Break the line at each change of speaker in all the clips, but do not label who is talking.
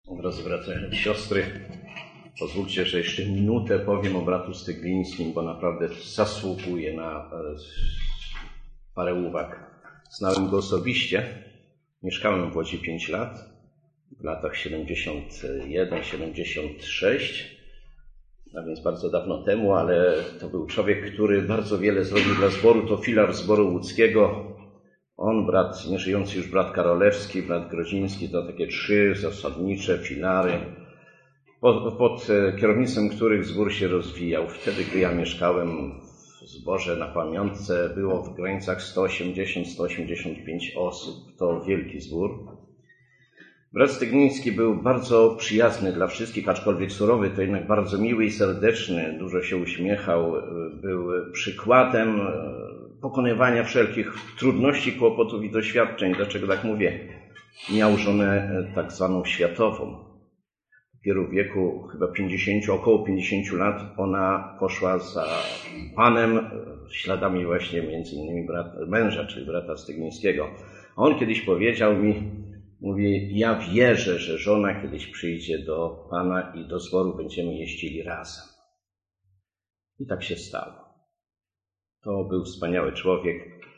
Drodzy bracia i siostry, pozwólcie, że jeszcze minutę powiem o bratu Styglińskim, bo naprawdę zasługuje na parę uwag. Znałem go osobiście, mieszkałem w Łodzi 5 lat, w latach 71-76, a więc bardzo dawno temu, ale to był człowiek, który bardzo wiele zrobił dla zboru, to filar zboru łódzkiego. On, brat, nieżyjący już brat Karolewski, brat Groziński, to takie 3 zasadnicze filary, pod kierownictwem których zbór się rozwijał. Wtedy, gdy ja mieszkałem w zborze na Pamiątce, było w granicach 180-185 osób. To wielki zbór. Brat Stygliński był bardzo przyjazny dla wszystkich, aczkolwiek surowy, to jednak bardzo miły i serdeczny, dużo się uśmiechał, był przykładem pokonywania wszelkich trudności, kłopotów i doświadczeń. Dlaczego tak mówię? Miał żonę tak zwaną światową. Dopiero w wieku chyba około 50 lat ona poszła za Panem, śladami właśnie między innymi męża, czyli brata Styglińskiego. A on kiedyś powiedział mi, mówi, ja wierzę, że żona kiedyś przyjdzie do Pana i do zboru będziemy jeździli razem. I tak się stało. To był wspaniały człowiek,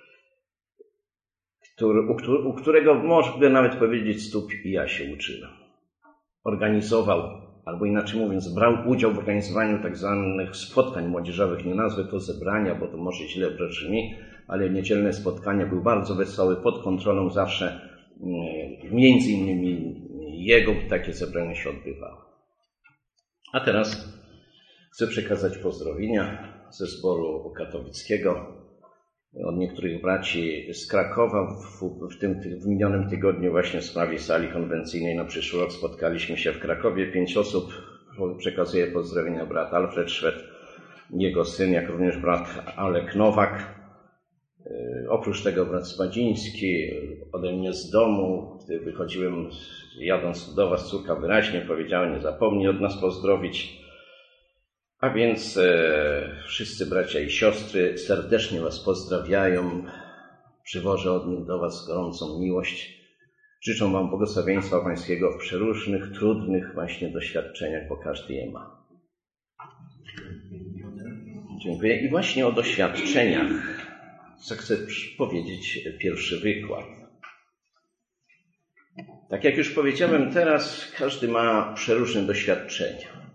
u którego można nawet powiedzieć stóp i ja się uczyłem. Organizował, albo inaczej mówiąc, brał udział w organizowaniu tak zwanych spotkań młodzieżowych. Nie nazwę to zebrania, bo to może źle brzmi, ale niedzielne spotkania. Był bardzo wesoły, pod kontrolą zawsze, między innymi jego takie zebrania się odbywały. A teraz chcę przekazać pozdrowienia ze zboru katowickiego od niektórych braci z Krakowa. W minionym tygodniu właśnie w sprawie sali konwencyjnej na przyszły rok spotkaliśmy się w Krakowie. 5 osób. Przekazuję pozdrowienia brat Alfred Szwed, jego syn, jak również brat Alek Nowak. Oprócz tego brat Spadziński ode mnie z domu, gdy wychodziłem, jadąc do was, córka wyraźnie powiedziała, nie zapomnij od nas pozdrowić. A więc wszyscy bracia i siostry serdecznie was pozdrawiają, przywożę od nich do was gorącą miłość. Życzę wam błogosławieństwa pańskiego w przeróżnych, trudnych właśnie doświadczeniach, bo każdy je ma. Dziękuję. I właśnie o doświadczeniach chcę powiedzieć pierwszy wykład. Tak jak już powiedziałem, teraz każdy ma przeróżne doświadczenia.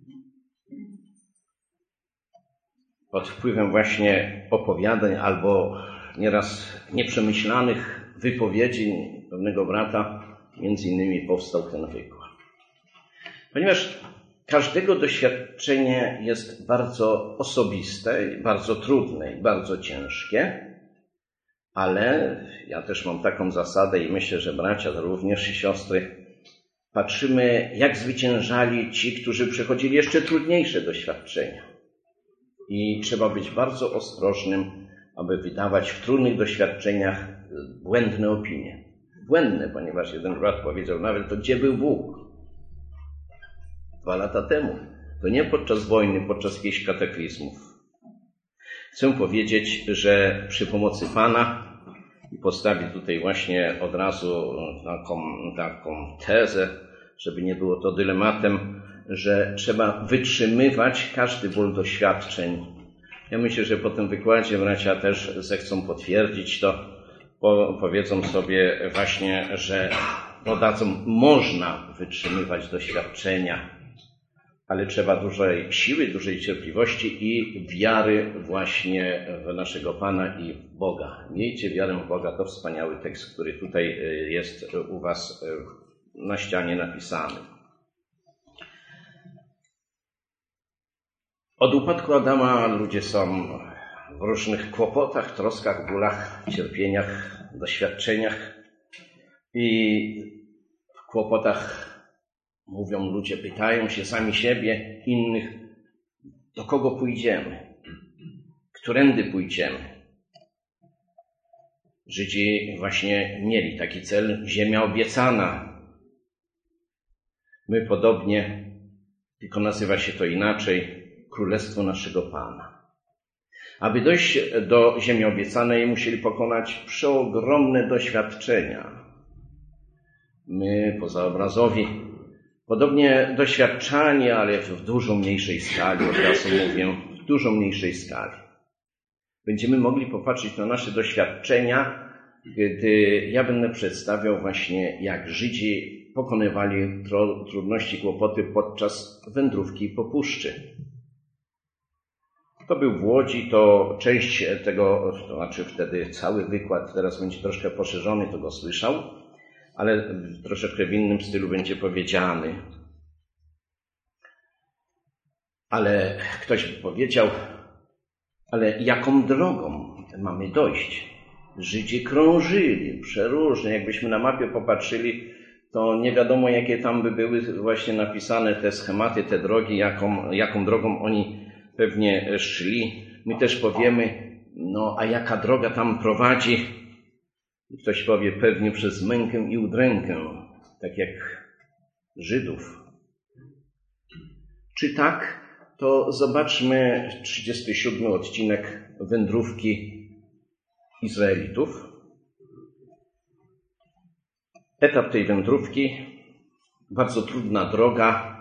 Pod wpływem właśnie opowiadań albo nieraz nieprzemyślanych wypowiedzi pewnego brata, między innymi powstał ten wykład. Ponieważ każdego doświadczenie jest bardzo osobiste, bardzo trudne i bardzo ciężkie, ale ja też mam taką zasadę i myślę, że bracia również i siostry, patrzymy, jak zwyciężali ci, którzy przechodzili jeszcze trudniejsze doświadczenia. I trzeba być bardzo ostrożnym, aby wydawać w trudnych doświadczeniach błędne opinie. Błędne, ponieważ jeden brat powiedział nawet, to gdzie był Bóg? 2 lata temu. To nie podczas wojny, podczas jakichś kataklizmów. Chcę powiedzieć, że przy pomocy Pana i postawię tutaj właśnie od razu taką tezę, żeby nie było to dylematem, że trzeba wytrzymywać każdy ból doświadczeń. Ja myślę, że po tym wykładzie bracia też zechcą potwierdzić to, powiedzą sobie właśnie, że dodadzą, można wytrzymywać doświadczenia, ale trzeba dużej siły, dużej cierpliwości i wiary właśnie w naszego Pana i w Boga. Miejcie wiarę w Boga, to wspaniały tekst, który tutaj jest u was na ścianie napisany. Od upadku Adama ludzie są w różnych kłopotach, troskach, bólach, cierpieniach, doświadczeniach i w kłopotach mówią ludzie, pytają się sami siebie, innych, do kogo pójdziemy, którędy pójdziemy. Żydzi właśnie mieli taki cel, ziemia obiecana. My podobnie, tylko nazywa się to inaczej, Królestwo naszego Pana. Aby dojść do ziemi obiecanej, musieli pokonać przeogromne doświadczenia. My, pozaobrazowi, Podobnie doświadczanie, ale w dużo mniejszej skali, od razu mówię, w dużo mniejszej skali. Będziemy mogli popatrzeć na nasze doświadczenia, gdy ja będę przedstawiał właśnie, jak Żydzi pokonywali trudności, kłopoty podczas wędrówki po puszczy. To był w Łodzi, to część tego, to znaczy wtedy cały wykład, teraz będzie troszkę poszerzony, to go słyszał, ale troszeczkę w innym stylu będzie powiedziany. Ale ktoś by powiedział, ale jaką drogą mamy dojść? Żydzi krążyli przeróżnie. Jakbyśmy na mapie popatrzyli, to nie wiadomo, jakie tam by były właśnie napisane te schematy, te drogi, jaką drogą oni pewnie szli. My też powiemy, no a jaka droga tam prowadzi? I ktoś powie, pewnie przez mękę i udrękę, tak jak Żydów. Czy tak? To zobaczmy 37 odcinek wędrówki Izraelitów. Etap tej wędrówki, bardzo trudna droga.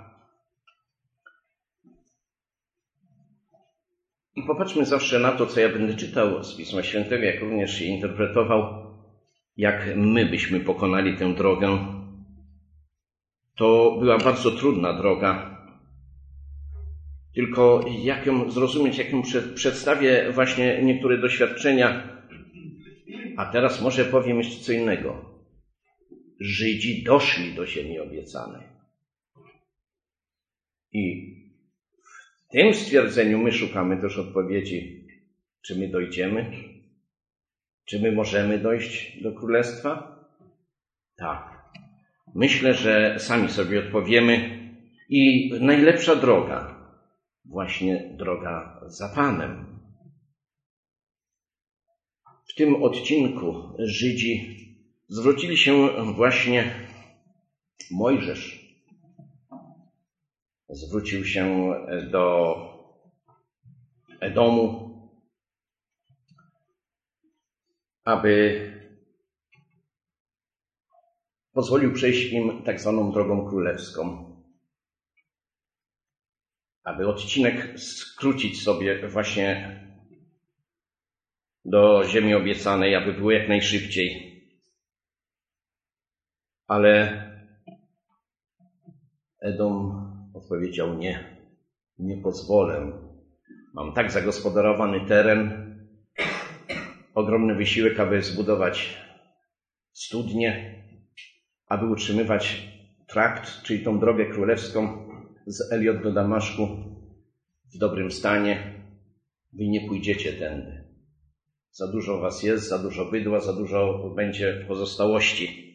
I popatrzmy zawsze na to, co ja będę czytał z Pisma Świętego, jak również je interpretował, jak my byśmy pokonali tę drogę. To była bardzo trudna droga. Tylko jak ją zrozumieć, jak ją przedstawię właśnie niektóre doświadczenia. A teraz może powiem jeszcze co innego. Żydzi doszli do ziemi obiecanej. I w tym stwierdzeniu my szukamy też odpowiedzi, czy my dojdziemy? Czy my możemy dojść do Królestwa? Tak. Myślę, że sami sobie odpowiemy. I najlepsza droga, właśnie droga za Panem. W tym odcinku Żydzi zwrócili się właśnie, Mojżesz zwrócił się do Edomu, aby pozwolił przejść im tak zwaną drogą królewską. Aby odcinek skrócić sobie właśnie do ziemi obiecanej, aby było jak najszybciej. Ale Edom odpowiedział nie pozwolę. Mam tak zagospodarowany teren, ogromny wysiłek, aby zbudować studnię, aby utrzymywać trakt, czyli tą drogę królewską z Eliot do Damaszku w dobrym stanie. Wy nie pójdziecie tędy. Za dużo was jest, za dużo bydła, za dużo będzie pozostałości.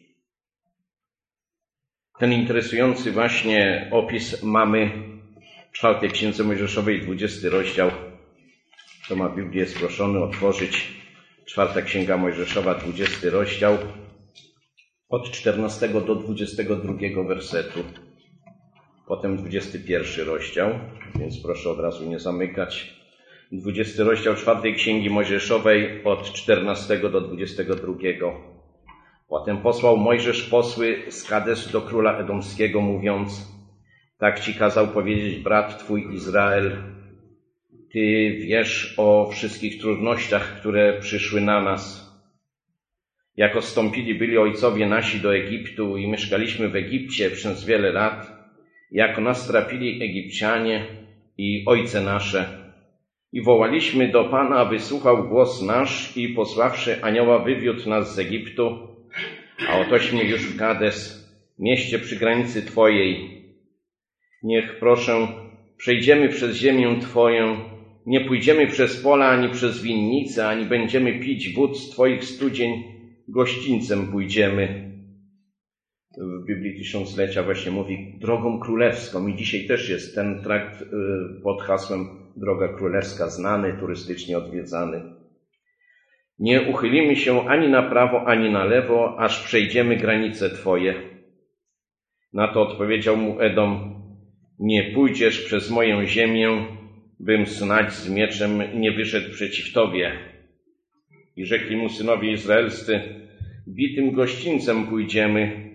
Ten interesujący właśnie opis mamy w 4 Księdze Mojżeszowej, 20 rozdział. Kto ma Biblię, jest proszony otworzyć. 4 Księga Mojżeszowa, 20 rozdział, od 14 do 22 wersetu. Potem 21 rozdział, więc proszę od razu nie zamykać. 20 rozdział 4 Księgi Mojżeszowej, od 14 do 22. Potem posłał Mojżesz posły z Kades do króla edomskiego, mówiąc: tak ci kazał powiedzieć brat twój Izrael. Ty wiesz o wszystkich trudnościach, które przyszły na nas. Jak odstąpili byli ojcowie nasi do Egiptu i mieszkaliśmy w Egipcie przez wiele lat, jak nas trapili Egipcianie i ojce nasze. I wołaliśmy do Pana, aby słuchał głos nasz i posławszy anioła wywiódł nas z Egiptu, a otośmy już w Kades, mieście przy granicy Twojej. Niech, proszę, przejdziemy przez ziemię Twoją, nie pójdziemy przez pola, ani przez winnice, ani będziemy pić wód z Twoich studzień, gościńcem pójdziemy. W Biblii Tysiąclecia właśnie mówi drogą królewską i dzisiaj też jest ten trakt pod hasłem Droga Królewska, znany, turystycznie odwiedzany. Nie uchylimy się ani na prawo, ani na lewo, aż przejdziemy granice Twoje. Na to odpowiedział mu Edom: nie pójdziesz przez moją ziemię, bym snadź z mieczem nie wyszedł przeciw Tobie. I rzekli mu synowie izraelscy: bitym gościńcem pójdziemy,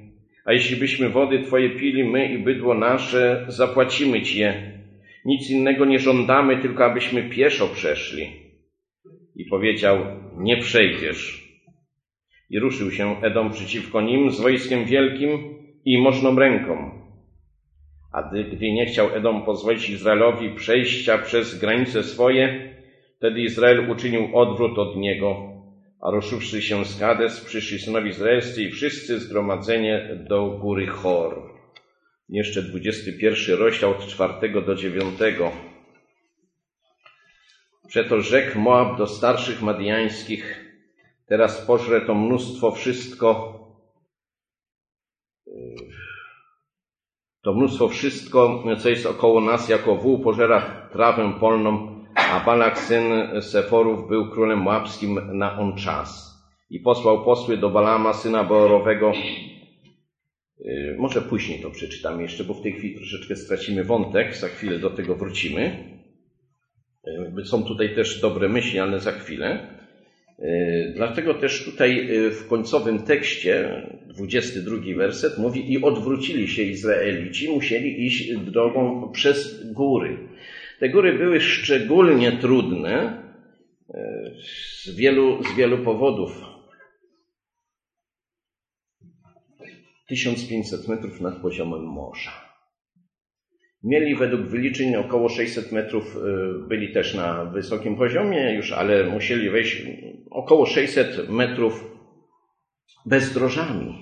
A jeśli byśmy wody Twoje pili, my i bydło nasze, zapłacimy Ci je. Nic innego nie żądamy, tylko abyśmy pieszo przeszli. I powiedział, nie przejdziesz. I ruszył się Edom przeciwko nim z wojskiem wielkim i możną ręką. A gdy nie chciał Edom pozwolić Izraelowi przejścia przez granice swoje, wtedy Izrael uczynił odwrót od niego. A ruszywszy się z Kades, przyszli synowie izraelscy i wszyscy zgromadzenie do góry Hor. Jeszcze 21 rozdział od 4 do 9. Przeto rzekł Moab do starszych madiańskich, teraz pożre to mnóstwo wszystko, co jest około nas, jako wół pożera trawę polną, a Balak, syn Seforów, był królem moabskim na on czas. I posłał posły do Balama, syna Beorowego. Może później to przeczytam jeszcze, bo w tej chwili troszeczkę stracimy wątek, za chwilę do tego wrócimy. Są tutaj też dobre myśli, ale za chwilę. Dlatego też tutaj w końcowym tekście, 22 werset, mówi i odwrócili się Izraelici, musieli iść drogą przez góry. Te góry były szczególnie trudne z wielu powodów. 1500 metrów nad poziomem morza. Mieli według wyliczeń około 600 metrów, byli też na wysokim poziomie już, ale musieli wejść około 600 metrów bezdrożami.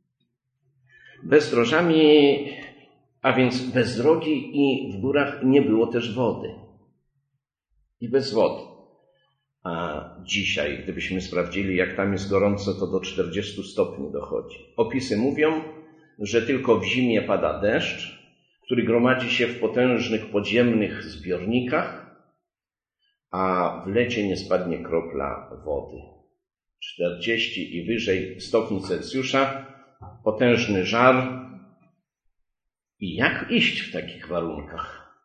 Bezdrożami, a więc bez drogi i w górach nie było też wody. I bez wody. A dzisiaj, gdybyśmy sprawdzili, jak tam jest gorąco, to do 40 stopni dochodzi. Opisy mówią, że tylko w zimie pada deszcz, który gromadzi się w potężnych podziemnych zbiornikach, a w lecie nie spadnie kropla wody. 40 i wyżej stopni Celsjusza, potężny żar. I jak iść w takich warunkach?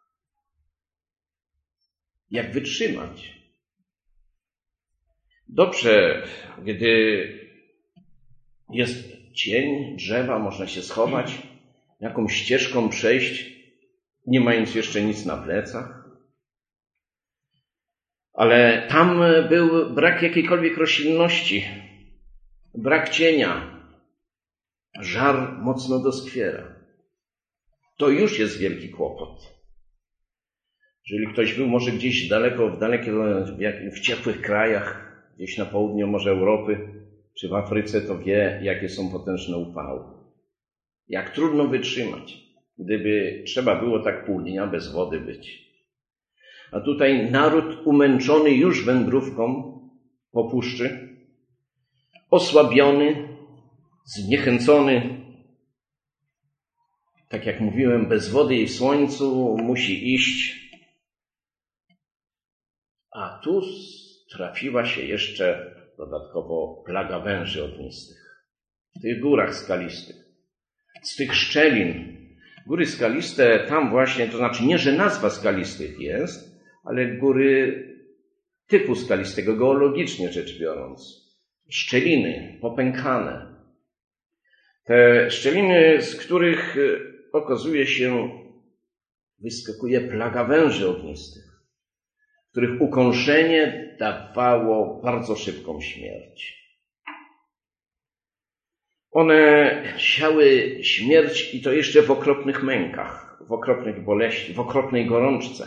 Jak wytrzymać? Dobrze, gdy jest cień, drzewa, można się schować, jakąś ścieżką przejść, nie mając jeszcze nic na plecach. Ale tam był brak jakiejkolwiek roślinności, brak cienia, żar mocno doskwiera. To już jest wielki kłopot. Jeżeli ktoś był może gdzieś daleko, w ciepłych krajach, gdzieś na południu może Europy, czy w Afryce, to wie, jakie są potężne upały. Jak trudno wytrzymać, gdyby trzeba było tak pół dnia bez wody być. A tutaj naród umęczony już wędrówką po puszczy, osłabiony, zniechęcony, tak jak mówiłem, bez wody i w słońcu musi iść. A tu trafiła się jeszcze dodatkowo plaga węży ognistych. W tych górach skalistych, z tych szczelin. Góry skaliste tam właśnie, to znaczy nie, że nazwa skalistych jest, ale góry typu skalistego, geologicznie rzecz biorąc. Szczeliny popękane. Te szczeliny, z których okazuje się, wyskakuje plaga węży ognistych, których ukąszenie dawało bardzo szybką śmierć. One siały śmierć i to jeszcze w okropnych mękach, w okropnych boleści, w okropnej gorączce.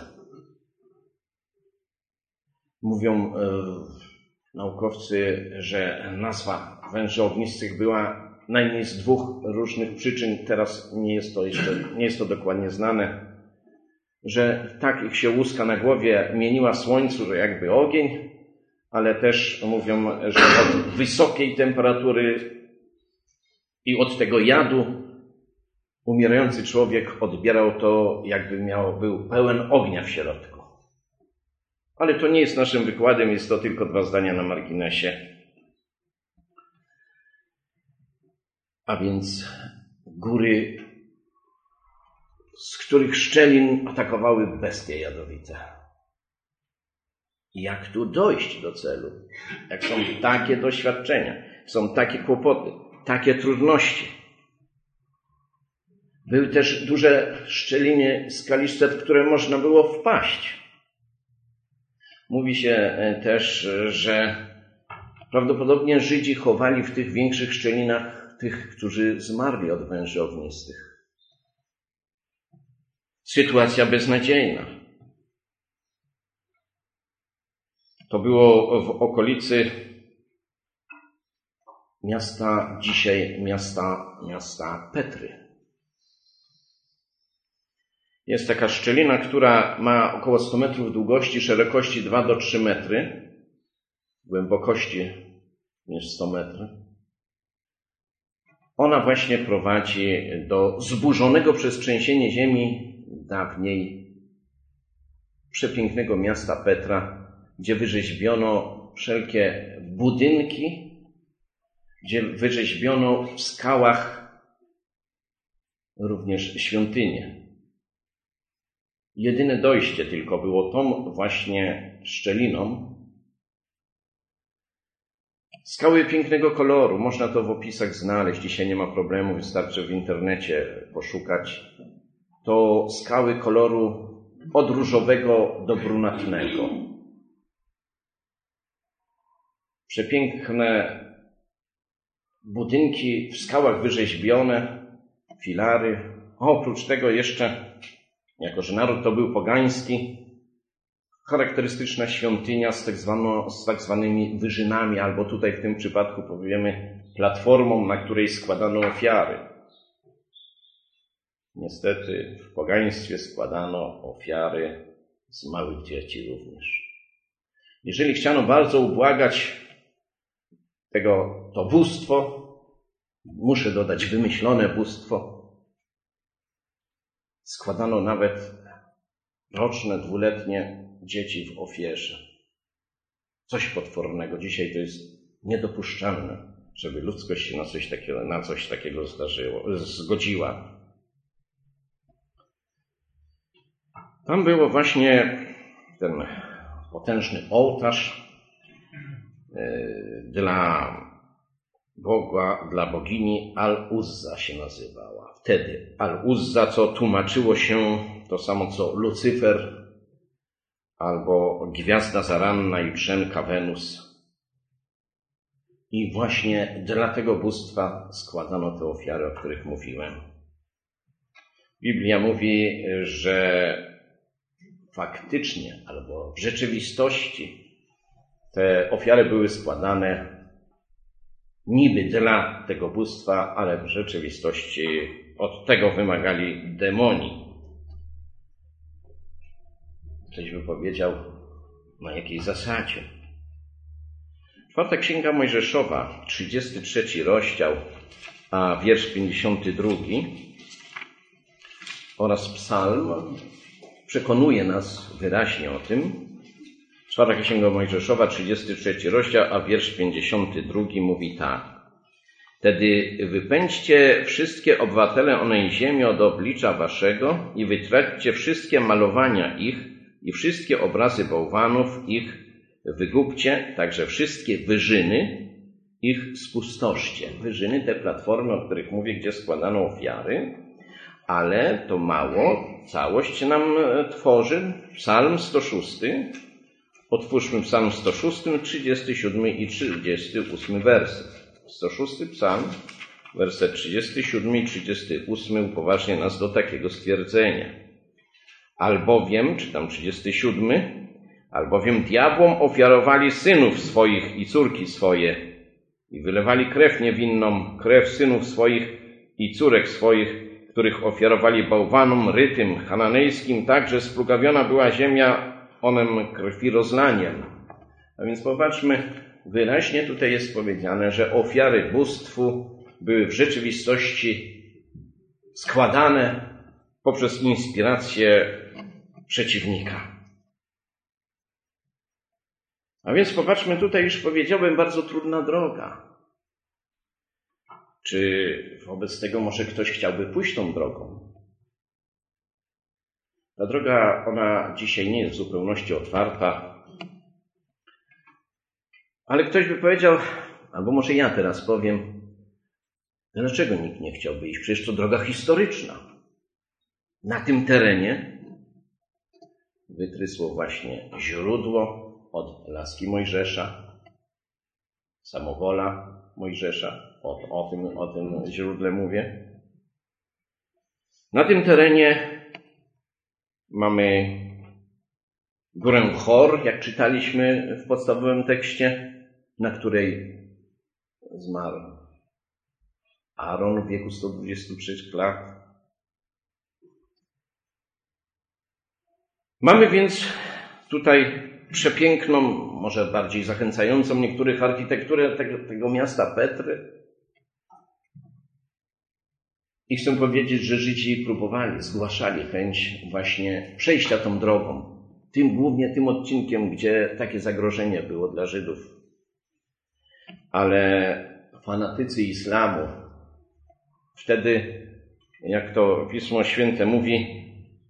Mówią naukowcy, że nazwa węży ognistych była najmniej z dwóch różnych przyczyn. Teraz nie jest to dokładnie znane. Że tak ich się łuska na głowie mieniła słońcu, że jakby ogień, ale też mówią, że od wysokiej temperatury i od tego jadu umierający człowiek odbierał to, jakby był pełen ognia w środku. Ale to nie jest naszym wykładem, jest to tylko 2 zdania na marginesie. A więc góry, z których szczelin atakowały bestie jadowite. Jak tu dojść do celu? Jak są takie doświadczenia, są takie kłopoty, takie trudności. Były też duże szczeliny skaliste, w które można było wpaść. Mówi się też, że prawdopodobnie Żydzi chowali w tych większych szczelinach tych, którzy zmarli od węży ognistych. Sytuacja beznadziejna. To było w okolicy miasta, dzisiaj miasta Petry. Jest taka szczelina, która ma około 100 metrów długości, szerokości 2 do 3 metry, głębokości niż 100 metrów. Ona właśnie prowadzi do zburzonego przez trzęsienie ziemi dawniej przepięknego miasta Petra, gdzie wyrzeźbiono wszelkie budynki, gdzie wyrzeźbiono w skałach również świątynie. Jedyne dojście tylko było tą właśnie szczeliną. Skały pięknego koloru, można to w opisach znaleźć, dzisiaj nie ma problemu, wystarczy w internecie poszukać. To skały koloru od różowego do brunatnego. Przepiękne budynki w skałach wyrzeźbione, filary. Oprócz tego jeszcze, jako że naród to był pogański, charakterystyczna świątynia z tak zwanymi wyżynami, albo tutaj w tym przypadku powiemy platformą, na której składano ofiary. Niestety w pogaństwie składano ofiary z małych dzieci również. Jeżeli chciano bardzo ubłagać to bóstwo, muszę dodać wymyślone bóstwo, składano nawet roczne, 2-letnie dzieci w ofierze. Coś potwornego. Dzisiaj to jest niedopuszczalne, żeby ludzkość się na coś takiego zgodziła. Tam było właśnie ten potężny ołtarz dla Boga, dla bogini Al-Uzza się nazywała. Wtedy Al-Uzza, co tłumaczyło się to samo co Lucyfer, albo gwiazda zaranna i brzęka Wenus. I właśnie dla tego bóstwa składano te ofiary, o których mówiłem. Biblia mówi, że faktycznie, albo w rzeczywistości te ofiary były składane niby dla tego bóstwa, ale w rzeczywistości od tego wymagali demoni. Ktoś by powiedział, na jakiej zasadzie. 4. Księga Mojżeszowa, 33 rozdział, a wiersz 52 oraz psalm przekonuje nas wyraźnie o tym. 4. Księga Mojżeszowa, 33 rozdział, a wiersz 52 mówi tak. Wtedy wypędźcie wszystkie obywatele onej ziemi od oblicza waszego i wytraćcie wszystkie malowania ich i wszystkie obrazy bałwanów ich wygubcie, także wszystkie wyżyny ich spustoszcie. Wyżyny, te platformy, o których mówię, gdzie składano ofiary, ale to mało, całość nam tworzy Psalm 106. Otwórzmy Psalm 106, 37 i 38 werset. 106 Psalm, werset 37 i 38 upoważnia nas do takiego stwierdzenia. Albowiem, czytam 37, albowiem diabłom ofiarowali synów swoich i córki swoje i wylewali krew niewinną, krew synów swoich i córek swoich, których ofiarowali bałwanom rytym chananejskim, tak, że splugawiona była ziemia onem krwi rozlaniem. A więc popatrzmy, wyraźnie tutaj jest powiedziane, że ofiary bóstwu były w rzeczywistości składane poprzez inspirację przeciwnika. A więc popatrzmy, tutaj już powiedziałem, bardzo trudna droga. Czy wobec tego może ktoś chciałby pójść tą drogą? Ta droga, ona dzisiaj nie jest w zupełności otwarta, ale ktoś by powiedział, albo może ja teraz powiem, dlaczego nikt nie chciałby iść? Przecież to droga historyczna. Na tym terenie wytrysło właśnie źródło od laski Mojżesza, samowola Mojżesza, o tym źródle mówię. Na tym terenie mamy górę Hor, jak czytaliśmy w podstawowym tekście, na której zmarł Aaron w wieku 123 lat. Mamy więc tutaj przepiękną, może bardziej zachęcającą niektórych architekturę tego miasta Petry. I chcę powiedzieć, że Żydzi próbowali, zgłaszali chęć właśnie przejścia tą drogą. Głównie tym odcinkiem, gdzie takie zagrożenie było dla Żydów. Ale fanatycy islamu, wtedy, jak to Pismo Święte mówi,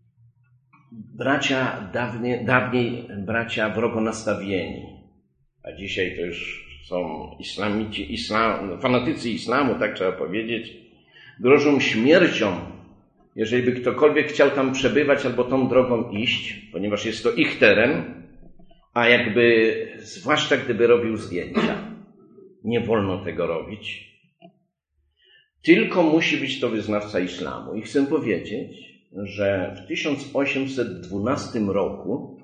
dawniej bracia wrogo nastawieni, a dzisiaj to już są fanatycy islamu, tak trzeba powiedzieć, grożą śmiercią, jeżeli by ktokolwiek chciał tam przebywać albo tą drogą iść, ponieważ jest to ich teren, a zwłaszcza gdyby robił zdjęcia. Nie wolno tego robić. Tylko musi być to wyznawca islamu. I chcę powiedzieć, że w 1812 roku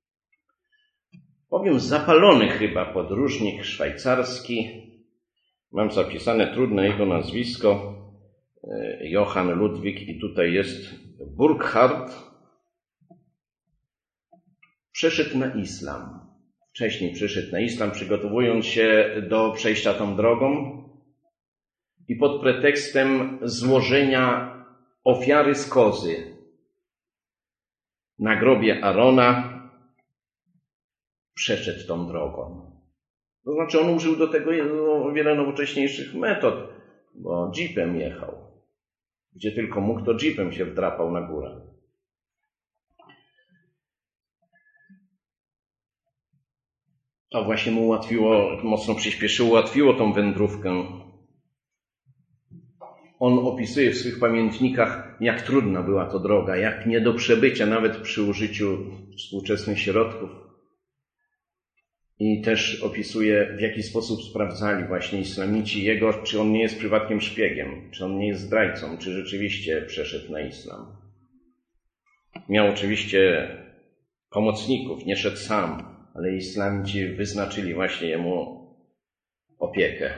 zapalony chyba podróżnik szwajcarski, mam zapisane trudne jego nazwisko, Johann Ludwig i tutaj jest Burckhardt, przeszedł na islam. Wcześniej przeszedł na islam, przygotowując się do przejścia tą drogą i pod pretekstem złożenia ofiary z kozy na grobie Arona przeszedł tą drogą. To znaczy on użył do tego o wiele nowocześniejszych metod, bo jeepem jechał. Gdzie tylko mógł, to jeepem się wdrapał na górę. To właśnie mu mocno przyspieszyło, ułatwiło tą wędrówkę. On opisuje w swych pamiętnikach, jak trudna była to droga, jak nie do przebycia nawet przy użyciu współczesnych środków. I też opisuje, w jaki sposób sprawdzali właśnie islamici jego, czy on nie jest przypadkiem szpiegiem, czy on nie jest zdrajcą, czy rzeczywiście przeszedł na islam. Miał oczywiście pomocników, nie szedł sam, ale islamici wyznaczyli właśnie jemu opiekę.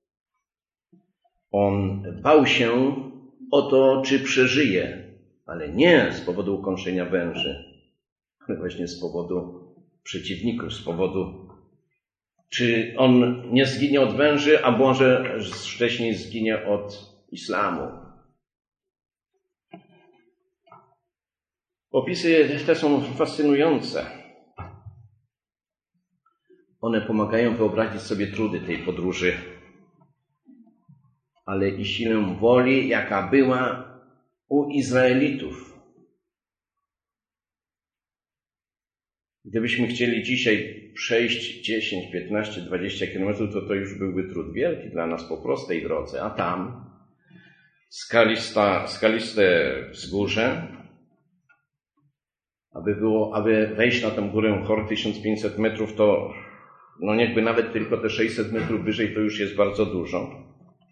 On bał się o to, czy przeżyje, ale nie z powodu ukąszenia węży, ale właśnie z powodu przeciwników, z powodu, czy on nie zginie od węży, a może wcześniej zginie od islamu. Opisy te są fascynujące. One pomagają wyobrazić sobie trudy tej podróży, ale i siłę woli, jaka była u Izraelitów. Gdybyśmy chcieli dzisiaj przejść 10, 15, 20 kilometrów, to już byłby trud wielki dla nas po prostej drodze. A tam skaliste wzgórze, aby wejść na tę górę Hor 1500 metrów, to niechby nawet tylko te 600 metrów wyżej, to już jest bardzo dużo.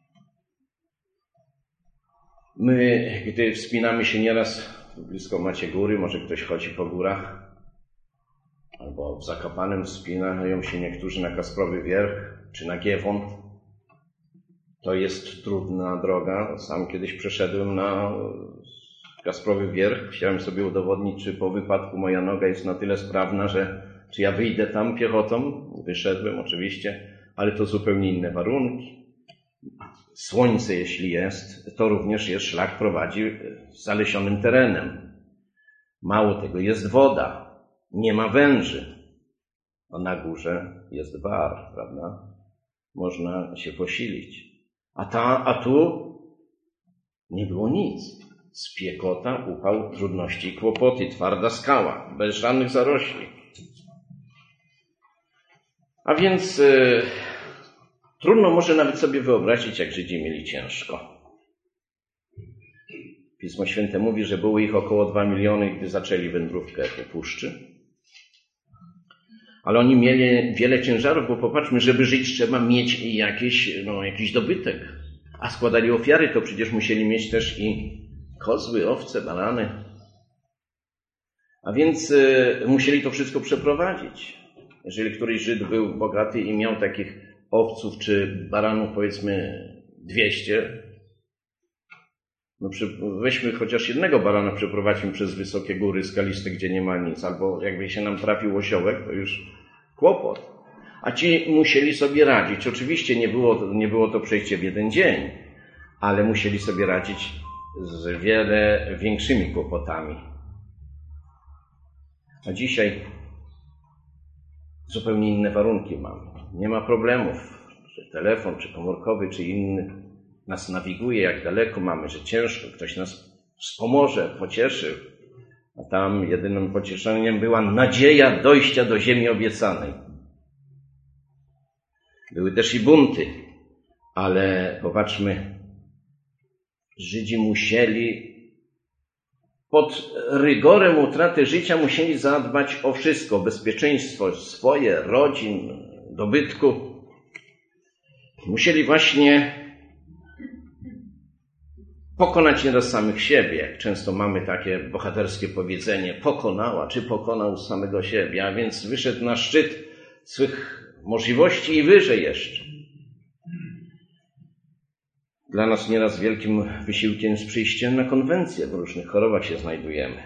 My, gdy wspinamy się nieraz, blisko macie góry, może ktoś chodzi po górach, albo w Zakopanem wspinają się niektórzy na Kasprowy Wierch, czy na Giewont. To jest trudna droga. Sam kiedyś przeszedłem na Kasprowy Wierch. Chciałem sobie udowodnić, czy po wypadku moja noga jest na tyle sprawna, czy ja wyjdę tam piechotą. Wyszedłem oczywiście, ale to zupełnie inne warunki. Słońce, jeśli jest, to również jest szlak prowadzi zalesionym terenem. Mało tego, jest woda. Nie ma węży, a na górze jest bar, prawda? Można się posilić. A tu nie było nic. Spiekota, upał, trudności i kłopoty, twarda skała, bez żadnych zarośli. A więc trudno może nawet sobie wyobrazić, jak Żydzi mieli ciężko. Pismo Święte mówi, że było ich około 2 miliony, gdy zaczęli wędrówkę po puszczy. Ale oni mieli wiele ciężarów, bo popatrzmy, żeby żyć trzeba mieć jakiś dobytek. A składali ofiary, to przecież musieli mieć też i kozły, owce, barany. A więc musieli to wszystko przeprowadzić. Jeżeli któryś Żyd był bogaty i miał takich owców czy baranów, powiedzmy 200, no weźmy chociaż jednego barana, przeprowadźmy przez wysokie góry skaliste, gdzie nie ma nic, albo jakby się nam trafił osiołek, to już kłopot. A ci musieli sobie radzić. Oczywiście nie było to przejście w jeden dzień, ale musieli sobie radzić z wiele większymi kłopotami. A dzisiaj zupełnie inne warunki mamy. Nie ma problemów, że telefon, czy komórkowy, czy inny nas nawiguje, jak daleko mamy, że ciężko, ktoś nas wspomoże, pocieszy. A tam jedynym pocieszeniem była nadzieja dojścia do ziemi obiecanej. Były też i bunty, ale popatrzmy, Żydzi musieli pod rygorem utraty życia musieli zadbać o wszystko, bezpieczeństwo swoje, rodzin, dobytku. Musieli właśnie pokonać nieraz samych siebie, jak często mamy takie bohaterskie powiedzenie, pokonała czy pokonał samego siebie, a więc wyszedł na szczyt swych możliwości i wyżej jeszcze. Dla nas nieraz wielkim wysiłkiem jest przyjście na konwencję, w różnych chorobach się znajdujemy.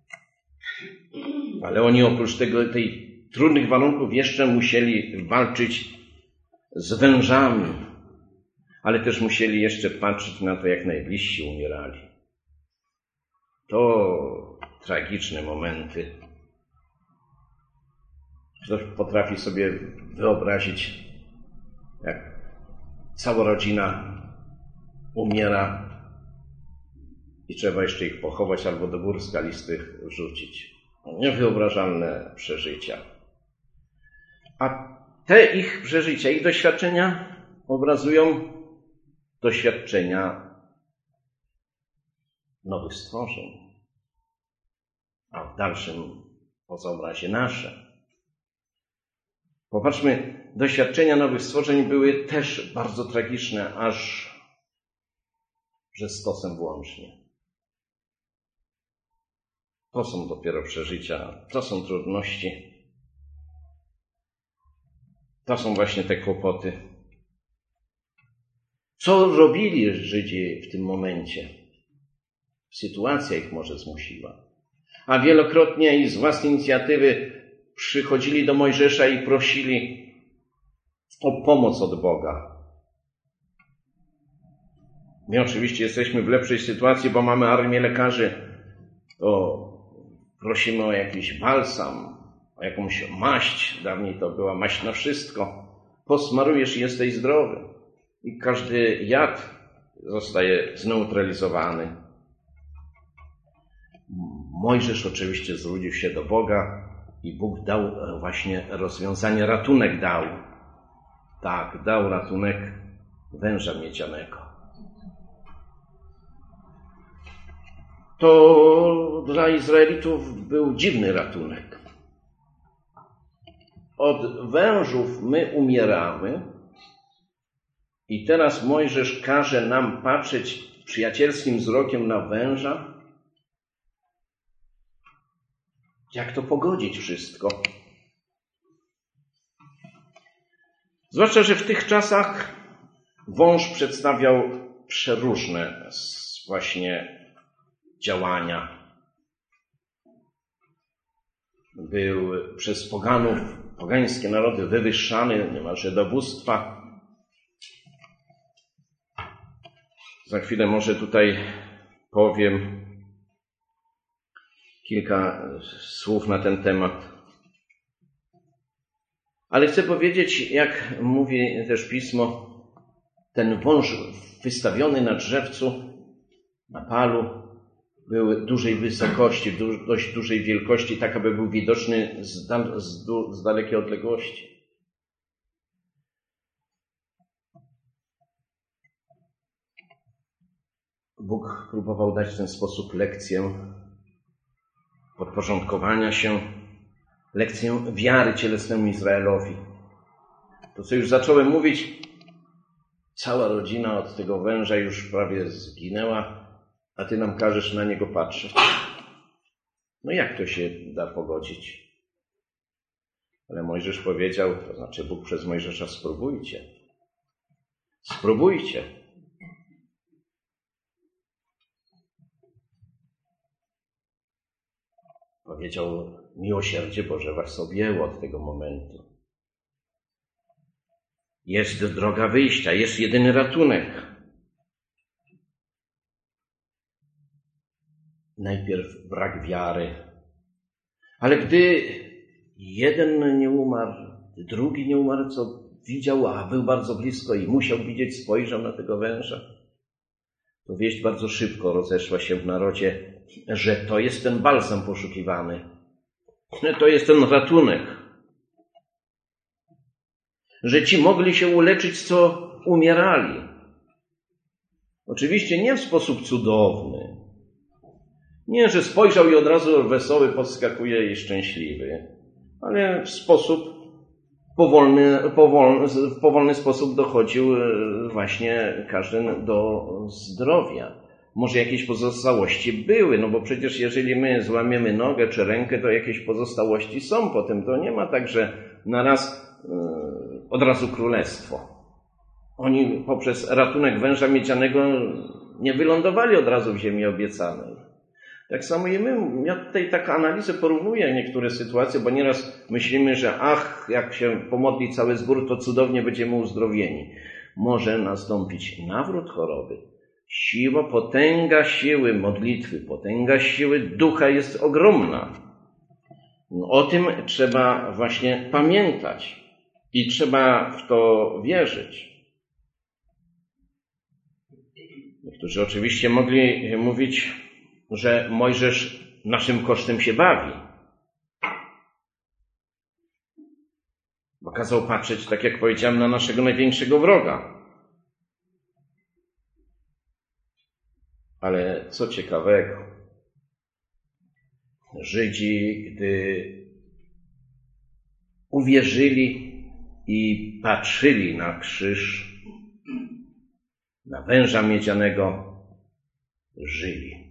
Ale oni oprócz tej trudnych warunków jeszcze musieli walczyć z wężami, ale też musieli jeszcze patrzeć na to, jak najbliżsi umierali. To tragiczne momenty. Ktoś potrafi sobie wyobrazić, jak cała rodzina umiera i trzeba jeszcze ich pochować albo do gór skalistych wrzucić. Niewyobrażalne przeżycia. A te ich przeżycia, ich doświadczenia obrazują doświadczenia nowych stworzeń, a w dalszym pozaobrazie nasze. Popatrzmy, doświadczenia nowych stworzeń były też bardzo tragiczne, aż ze stosem włącznie. To są dopiero przeżycia, to są trudności, to są właśnie te kłopoty. Co robili Żydzi w tym momencie? Sytuacja ich może zmusiła. A wielokrotnie i z własnej inicjatywy przychodzili do Mojżesza i prosili o pomoc od Boga. My oczywiście jesteśmy w lepszej sytuacji, bo mamy armię lekarzy. To prosimy o jakiś balsam, o jakąś maść. Dawniej to była maść na wszystko. Posmarujesz i jesteś zdrowy. I każdy jad zostaje zneutralizowany. Mojżesz oczywiście zwrócił się do Boga i Bóg dał właśnie rozwiązanie, ratunek dał. Tak, dał ratunek węża miedzianego. To dla Izraelitów był dziwny ratunek. Od wężów my umieramy i teraz Mojżesz każe nam patrzeć przyjacielskim wzrokiem na węża. Jak to pogodzić wszystko? Zwłaszcza, że w tych czasach wąż przedstawiał przeróżne właśnie działania. Był przez poganów, pogańskie narody wywyższany niemalże do bóstwa. Za chwilę może tutaj powiem kilka słów na ten temat. Ale chcę powiedzieć, jak mówi też Pismo, ten wąż wystawiony na drzewcu, na palu, był dużej wysokości, dość dużej wielkości, tak aby był widoczny z dalekiej odległości. Bóg próbował dać w ten sposób lekcję podporządkowania się, lekcję wiary cielesnemu Izraelowi. To, co już zacząłem mówić, cała rodzina od tego węża już prawie zginęła, a ty nam każesz na niego patrzeć. No jak to się da pogodzić? Ale Mojżesz powiedział, to znaczy Bóg przez Mojżesza, spróbujcie. Spróbujcie. Powiedział, miłosierdzie Boże was objęło od tego momentu. Jest droga wyjścia, jest jedyny ratunek. Najpierw brak wiary. Ale gdy jeden nie umarł, drugi nie umarł, co widział, a był bardzo blisko i musiał widzieć, spojrzał na tego węża, to wieść bardzo szybko rozeszła się w narodzie, że to jest ten balsam poszukiwany. To jest ten ratunek. Że ci mogli się uleczyć, co umierali. Oczywiście nie w sposób cudowny. Nie, że spojrzał i od razu wesoły podskakuje i szczęśliwy, ale w sposób w powolny sposób dochodził właśnie każdy do zdrowia. Może jakieś pozostałości były, no bo przecież jeżeli my złamiemy nogę czy rękę, to jakieś pozostałości są potem. To nie ma tak, że od razu królestwo. Oni poprzez ratunek węża miedzianego nie wylądowali od razu w ziemi obiecanej. Tak samo i my. Ja tutaj tak analizę porównuję niektóre sytuacje, bo nieraz myślimy, że jak się pomodli cały zbór, to cudownie będziemy uzdrowieni. Może nastąpić nawrót choroby. Siła, potęga siły modlitwy, potęga siły ducha jest ogromna. O tym trzeba właśnie pamiętać i trzeba w to wierzyć. Niektórzy oczywiście mogli mówić, że Mojżesz naszym kosztem się bawi. Bo kazał patrzeć, tak jak powiedziałem, na naszego największego wroga. Ale co ciekawego, Żydzi, gdy uwierzyli i patrzyli na krzyż, na węża miedzianego, żyli.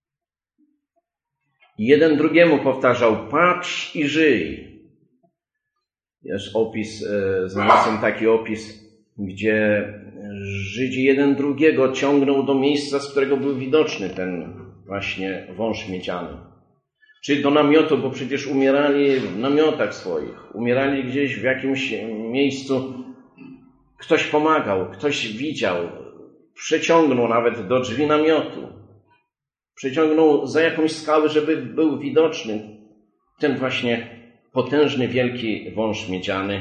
Jeden drugiemu powtarzał, patrz i żyj. Jest opis, znalazłem taki opis, gdzie Żydzi jeden drugiego ciągnął do miejsca, z którego był widoczny ten właśnie wąż miedziany. Czy do namiotu, bo przecież umierali w namiotach swoich, umierali gdzieś w jakimś miejscu. Ktoś pomagał, ktoś widział, przeciągnął nawet do drzwi namiotu. Przeciągnął za jakąś skałę, żeby był widoczny ten właśnie potężny, wielki wąż miedziany.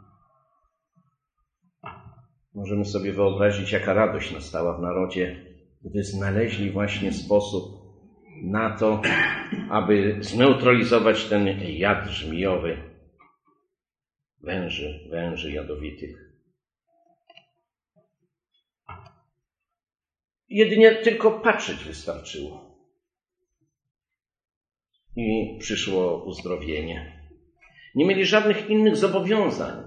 Możemy sobie wyobrazić, jaka radość nastała w narodzie, gdy znaleźli właśnie sposób na to, aby zneutralizować ten jad żmijowy węży jadowitych. Jedynie tylko patrzeć wystarczyło. I przyszło uzdrowienie. Nie mieli żadnych innych zobowiązań.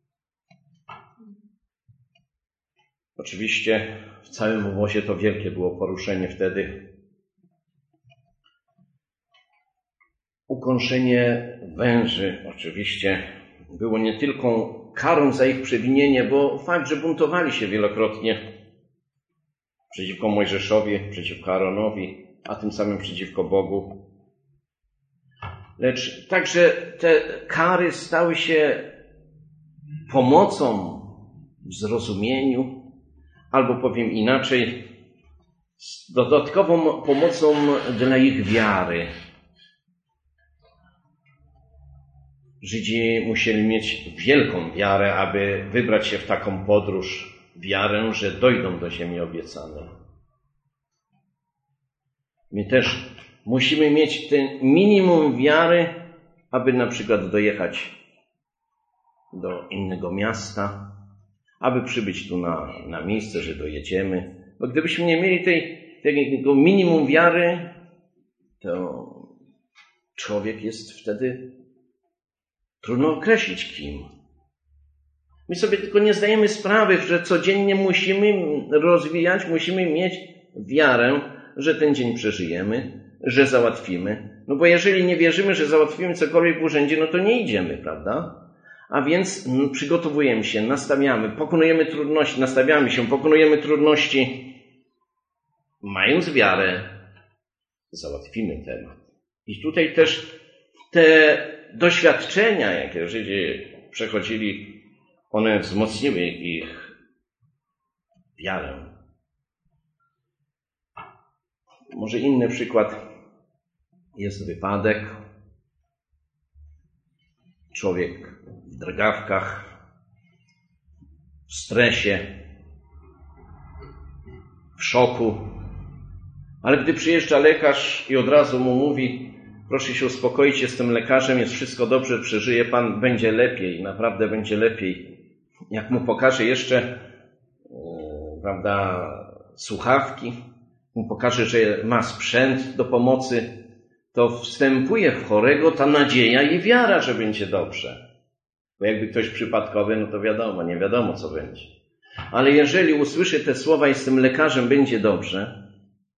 Oczywiście w całym obozie to wielkie było poruszenie wtedy. Ukąszenie węży oczywiście było nie tylko karą za ich przewinienie, bo fakt, że buntowali się wielokrotnie przeciwko Mojżeszowi, przeciwko Aaronowi, a tym samym przeciwko Bogu. Lecz także te kary stały się pomocą w zrozumieniu, albo powiem inaczej, dodatkową pomocą dla ich wiary. Żydzi musieli mieć wielką wiarę, aby wybrać się w taką podróż, wiarę, że dojdą do ziemi obiecanej. My też musimy mieć ten minimum wiary, aby na przykład dojechać do innego miasta, aby przybyć tu na miejsce, że dojedziemy. Bo gdybyśmy nie mieli tej tego minimum wiary, to człowiek jest wtedy, trudno określić kim. My sobie tylko nie zdajemy sprawy, że codziennie musimy rozwijać, musimy mieć wiarę, że ten dzień przeżyjemy, że załatwimy. No bo jeżeli nie wierzymy, że załatwimy cokolwiek w urzędzie, no to nie idziemy, prawda? A więc przygotowujemy się, nastawiamy, pokonujemy trudności, nastawiamy się, pokonujemy trudności. Mając wiarę, załatwimy temat. I tutaj też te doświadczenia, jakie Żydzi przechodzili, one wzmocniły ich wiarę. Może inny przykład jest wypadek. Człowiek w drgawkach, w stresie, w szoku. Ale gdy przyjeżdża lekarz i od razu mu mówi: proszę się uspokoić, jestem lekarzem, jest wszystko dobrze, przeżyje pan, będzie lepiej, naprawdę będzie lepiej. Jak mu pokaże jeszcze, słuchawki, mu pokaże, że ma sprzęt do pomocy, to wstępuje w chorego ta nadzieja i wiara, że będzie dobrze. Bo jakby ktoś przypadkowy, no to wiadomo, nie wiadomo co będzie. Ale jeżeli usłyszy te słowa: jestem lekarzem, będzie dobrze,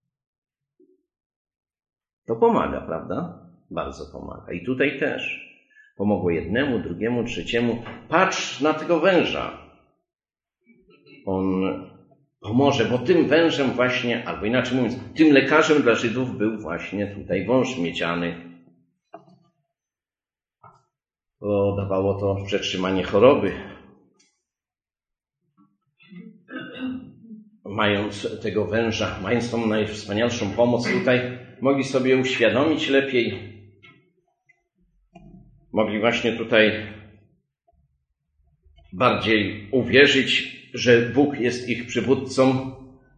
to pomaga, prawda? Bardzo pomaga. I tutaj też pomogło jednemu, drugiemu, trzeciemu. Patrz na tego węża. On pomoże, bo tym wężem właśnie, albo inaczej mówiąc, tym lekarzem dla Żydów był właśnie tutaj wąż miedziany. Bo dawało to przetrzymanie choroby. Mając tego węża, mając tą najwspanialszą pomoc tutaj, mogli sobie uświadomić lepiej. Mogli właśnie tutaj bardziej uwierzyć, że Bóg jest ich przywódcą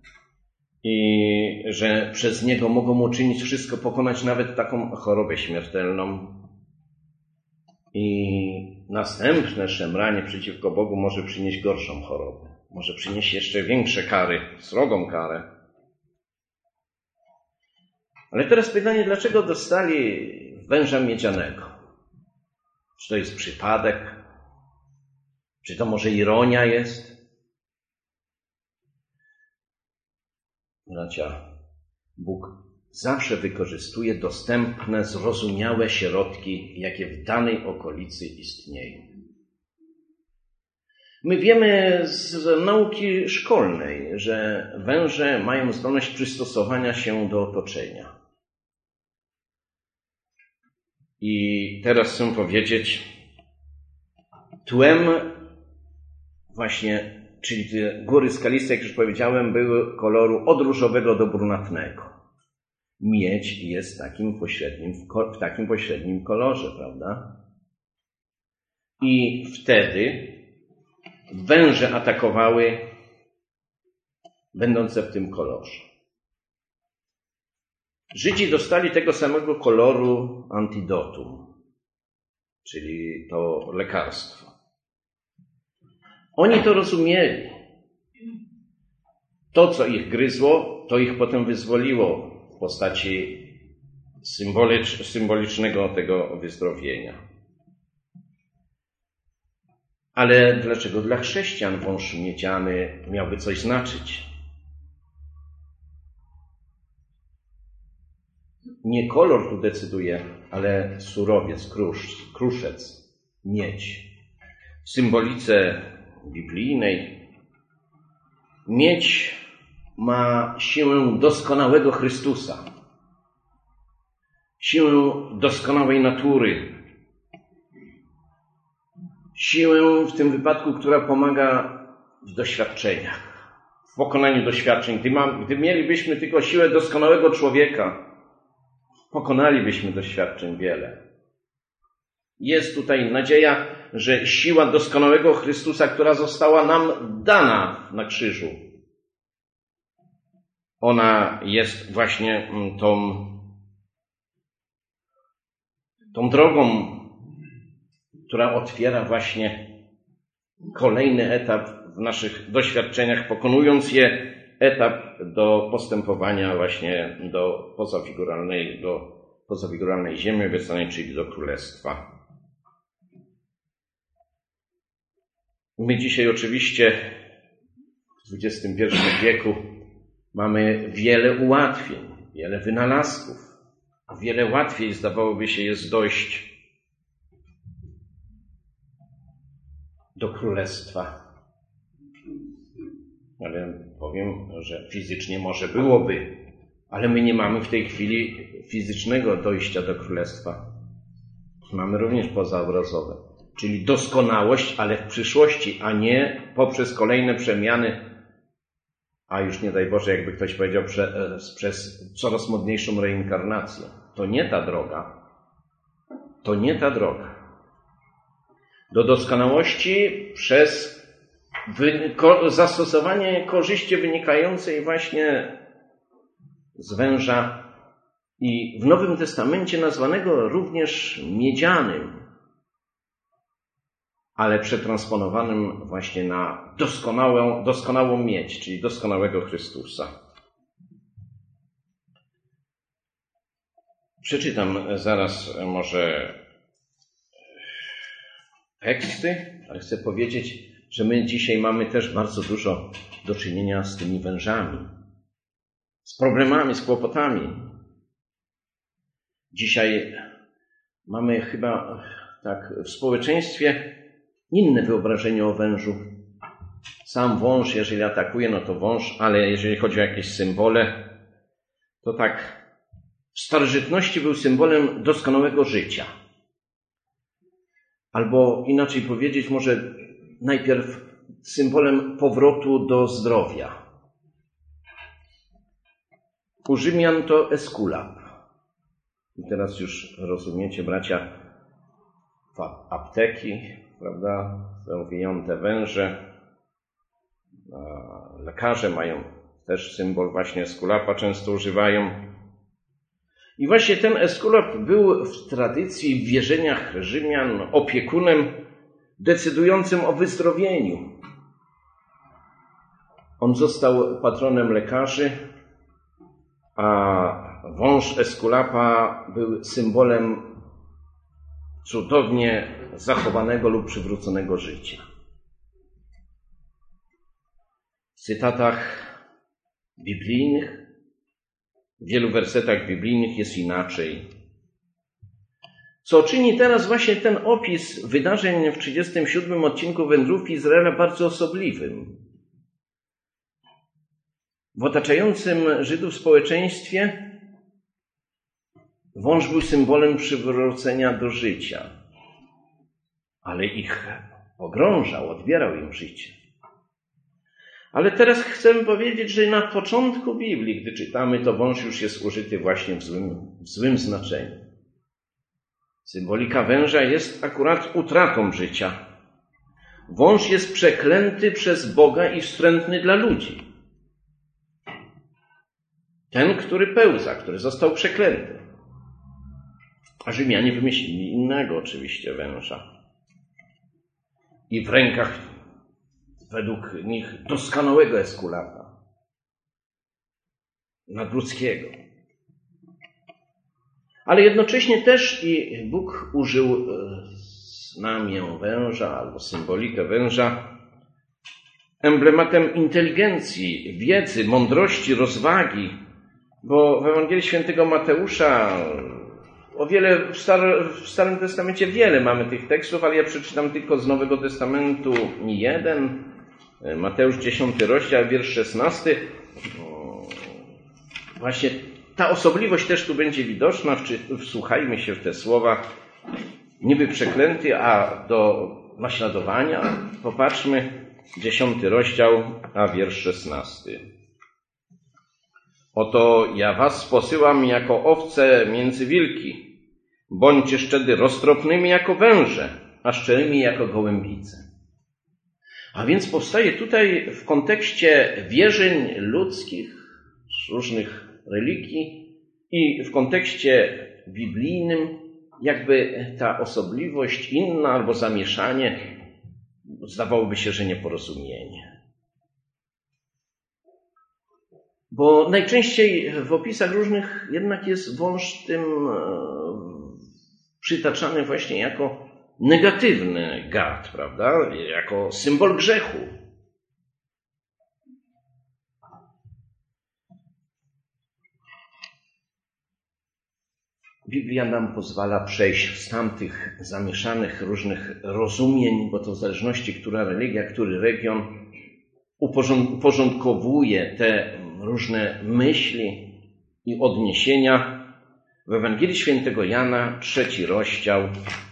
i że przez Niego mogą uczynić wszystko, pokonać nawet taką chorobę śmiertelną. I następne szemranie przeciwko Bogu może przynieść gorszą chorobę. Może przynieść jeszcze większe kary, srogą karę. Ale teraz pytanie, dlaczego dostali węża miedzianego? Czy to jest przypadek? Czy to może ironia jest? Bracia, Bóg zawsze wykorzystuje dostępne, zrozumiałe środki, jakie w danej okolicy istnieją. My wiemy z nauki szkolnej, że węże mają zdolność przystosowania się do otoczenia. I teraz chcę powiedzieć, tłem właśnie, czyli te góry skaliste, jak już powiedziałem, były koloru od różowego do brunatnego. Miedź jest w takim pośrednim kolorze, prawda? I wtedy węże atakowały będące w tym kolorze. Żydzi dostali tego samego koloru antidotum, czyli to lekarstwo. Oni to rozumieli. To, co ich gryzło, to ich potem wyzwoliło w postaci symbolicznego tego wyzdrowienia. Ale dlaczego dla chrześcijan wąż miedziany miałby coś znaczyć? Nie kolor tu decyduje, ale surowiec, kruszec, miedź. W symbolice biblijnej miedź ma siłę doskonałego Chrystusa, siłę doskonałej natury, siłę w tym wypadku, która pomaga w doświadczeniach, w pokonaniu doświadczeń. Gdy mielibyśmy tylko siłę doskonałego człowieka, pokonalibyśmy doświadczeń wiele. Jest tutaj nadzieja, że siła doskonałego Chrystusa, która została nam dana na krzyżu, ona jest właśnie tą drogą, która otwiera właśnie kolejny etap w naszych doświadczeniach, pokonując je etap do postępowania właśnie do pozafiguralnej ziemi obiecanej, czyli do Królestwa. My dzisiaj oczywiście w XXI wieku mamy wiele ułatwień, wiele wynalazków. Wiele łatwiej, zdawałoby się, jest dojść do Królestwa. Ale powiem, że fizycznie może byłoby, ale my nie mamy w tej chwili fizycznego dojścia do Królestwa. Mamy również pozaobrazowe, czyli doskonałość, ale w przyszłości, a nie poprzez kolejne przemiany, a już nie daj Boże, jakby ktoś powiedział, przez coraz modniejszą reinkarnację. To nie ta droga. To nie ta droga. Do doskonałości przez zastosowanie korzyści wynikającej właśnie z węża i w Nowym Testamencie nazwanego również miedzianym, ale przetransponowanym właśnie na doskonałą miedź, czyli doskonałego Chrystusa. Przeczytam zaraz może teksty, ale chcę powiedzieć, że my dzisiaj mamy też bardzo dużo do czynienia z tymi wężami, z problemami, z kłopotami. Dzisiaj mamy chyba tak w społeczeństwie inne wyobrażenie o wężu. Sam wąż, jeżeli atakuje, no to wąż, ale jeżeli chodzi o jakieś symbole, to tak w starożytności był symbolem doskonałego życia. Albo inaczej powiedzieć, może najpierw symbolem powrotu do zdrowia. U Rzymian to Eskulap. I teraz już rozumiecie, bracia, apteki, prawda, są wyjęte węże. Lekarze mają też symbol właśnie Eskulapa, często używają. I właśnie ten Eskulap był w tradycji, w wierzeniach Rzymian opiekunem decydującym o wyzdrowieniu. On został patronem lekarzy, a wąż Eskulapa był symbolem cudownie zachowanego lub przywróconego życia. W cytatach biblijnych, w wielu wersetach biblijnych jest inaczej. Co czyni teraz właśnie ten opis wydarzeń w 37 odcinku Wędrówki Izraela bardzo osobliwym. W otaczającym Żydów społeczeństwie wąż był symbolem przywrócenia do życia, ale ich pogrążał, odbierał im życie. Ale teraz chcę powiedzieć, że na początku Biblii, gdy czytamy, to wąż już jest użyty właśnie w złym znaczeniu. Symbolika węża jest akurat utratą życia. Wąż jest przeklęty przez Boga i wstrętny dla ludzi. Ten, który pełza, który został przeklęty. A Rzymianie wymyślili innego oczywiście węża. I w rękach według nich doskonałego Eskulapa, nadludzkiego. Ale jednocześnie też i Bóg użył znamię węża albo symbolikę węża emblematem inteligencji, wiedzy, mądrości, rozwagi, bo w Ewangelii Świętego Mateusza w Starym Testamencie wiele mamy tych tekstów, ale ja przeczytam tylko z Nowego Testamentu jeden. Mateusz 10 rozdział, wiersz 16. Właśnie ta osobliwość też tu będzie widoczna. Wsłuchajmy się w te słowa. Niby przeklęty, a do naśladowania. Popatrzmy, 10 rozdział, a wiersz 16. Oto ja was posyłam jako owce między wilki. Bądźcie szczedy roztropnymi jako węże, a szczerymi jako gołębice. A więc powstaje tutaj w kontekście wierzeń ludzkich, różnych religii i w kontekście biblijnym jakby ta osobliwość inna albo zamieszanie, zdawałoby się, że nieporozumienie. Bo najczęściej w opisach różnych jednak jest wąż tym przytaczany właśnie jako negatywny gad, prawda? Jako symbol grzechu. Biblia nam pozwala przejść z tamtych zamieszanych różnych rozumień, bo to w zależności, która religia, który region uporządkowuje te różne myśli i odniesienia. W Ewangelii Świętego Jana, 3 rozdział,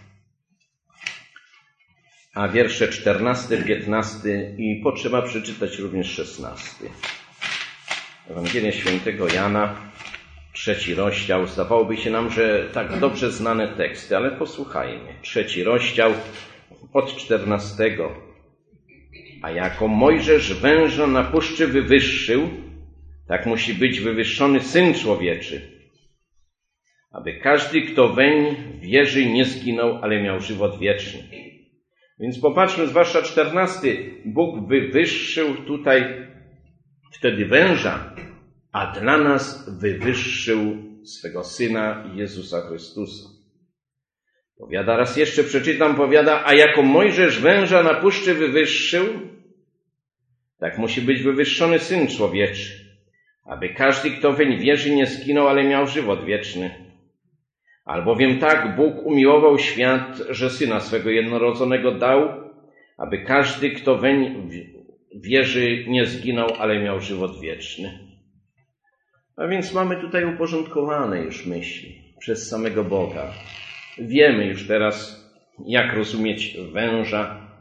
a wiersze 14, 15 i potrzeba przeczytać również 16. Ewangelia Świętego Jana, 3 rozdział. Zdawałoby się nam, że tak dobrze znane teksty, ale posłuchajmy. 3 rozdział od 14. A jako Mojżesz węża na puszczy wywyższył, tak musi być wywyższony Syn Człowieczy, aby każdy, kto weń wierzy, nie zginął, ale miał żywot wieczny. Więc popatrzmy, zwłaszcza 14. Bóg wywyższył tutaj wtedy węża, a dla nas wywyższył swego Syna Jezusa Chrystusa. Powiada, raz jeszcze przeczytam, powiada, a jako Mojżesz węża na puszczy wywyższył, tak musi być wywyższony Syn Człowieczy, aby każdy, kto weń wierzy, nie zginął, ale miał żywot wieczny. Albowiem tak Bóg umiłował świat, że Syna swego jednorodzonego dał, aby każdy, kto weń wierzy, nie zginął, ale miał żywot wieczny. A więc mamy tutaj uporządkowane już myśli przez samego Boga. Wiemy już teraz, jak rozumieć węża.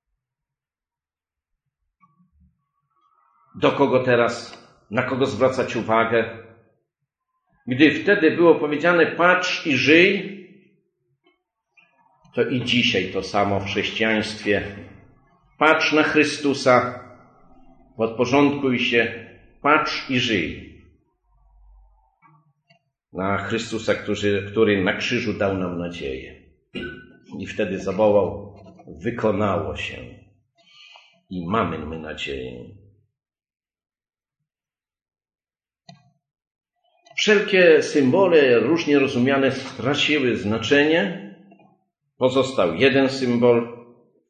Do kogo teraz, na kogo zwracać uwagę? Gdy wtedy było powiedziane patrz i żyj, to i dzisiaj to samo w chrześcijaństwie. Patrz na Chrystusa, podporządkuj się, patrz i żyj. Na Chrystusa, który na krzyżu dał nam nadzieję. I wtedy zawołał, wykonało się. I mamy my nadzieję. Wszelkie symbole różnie rozumiane straciły znaczenie. Pozostał jeden symbol.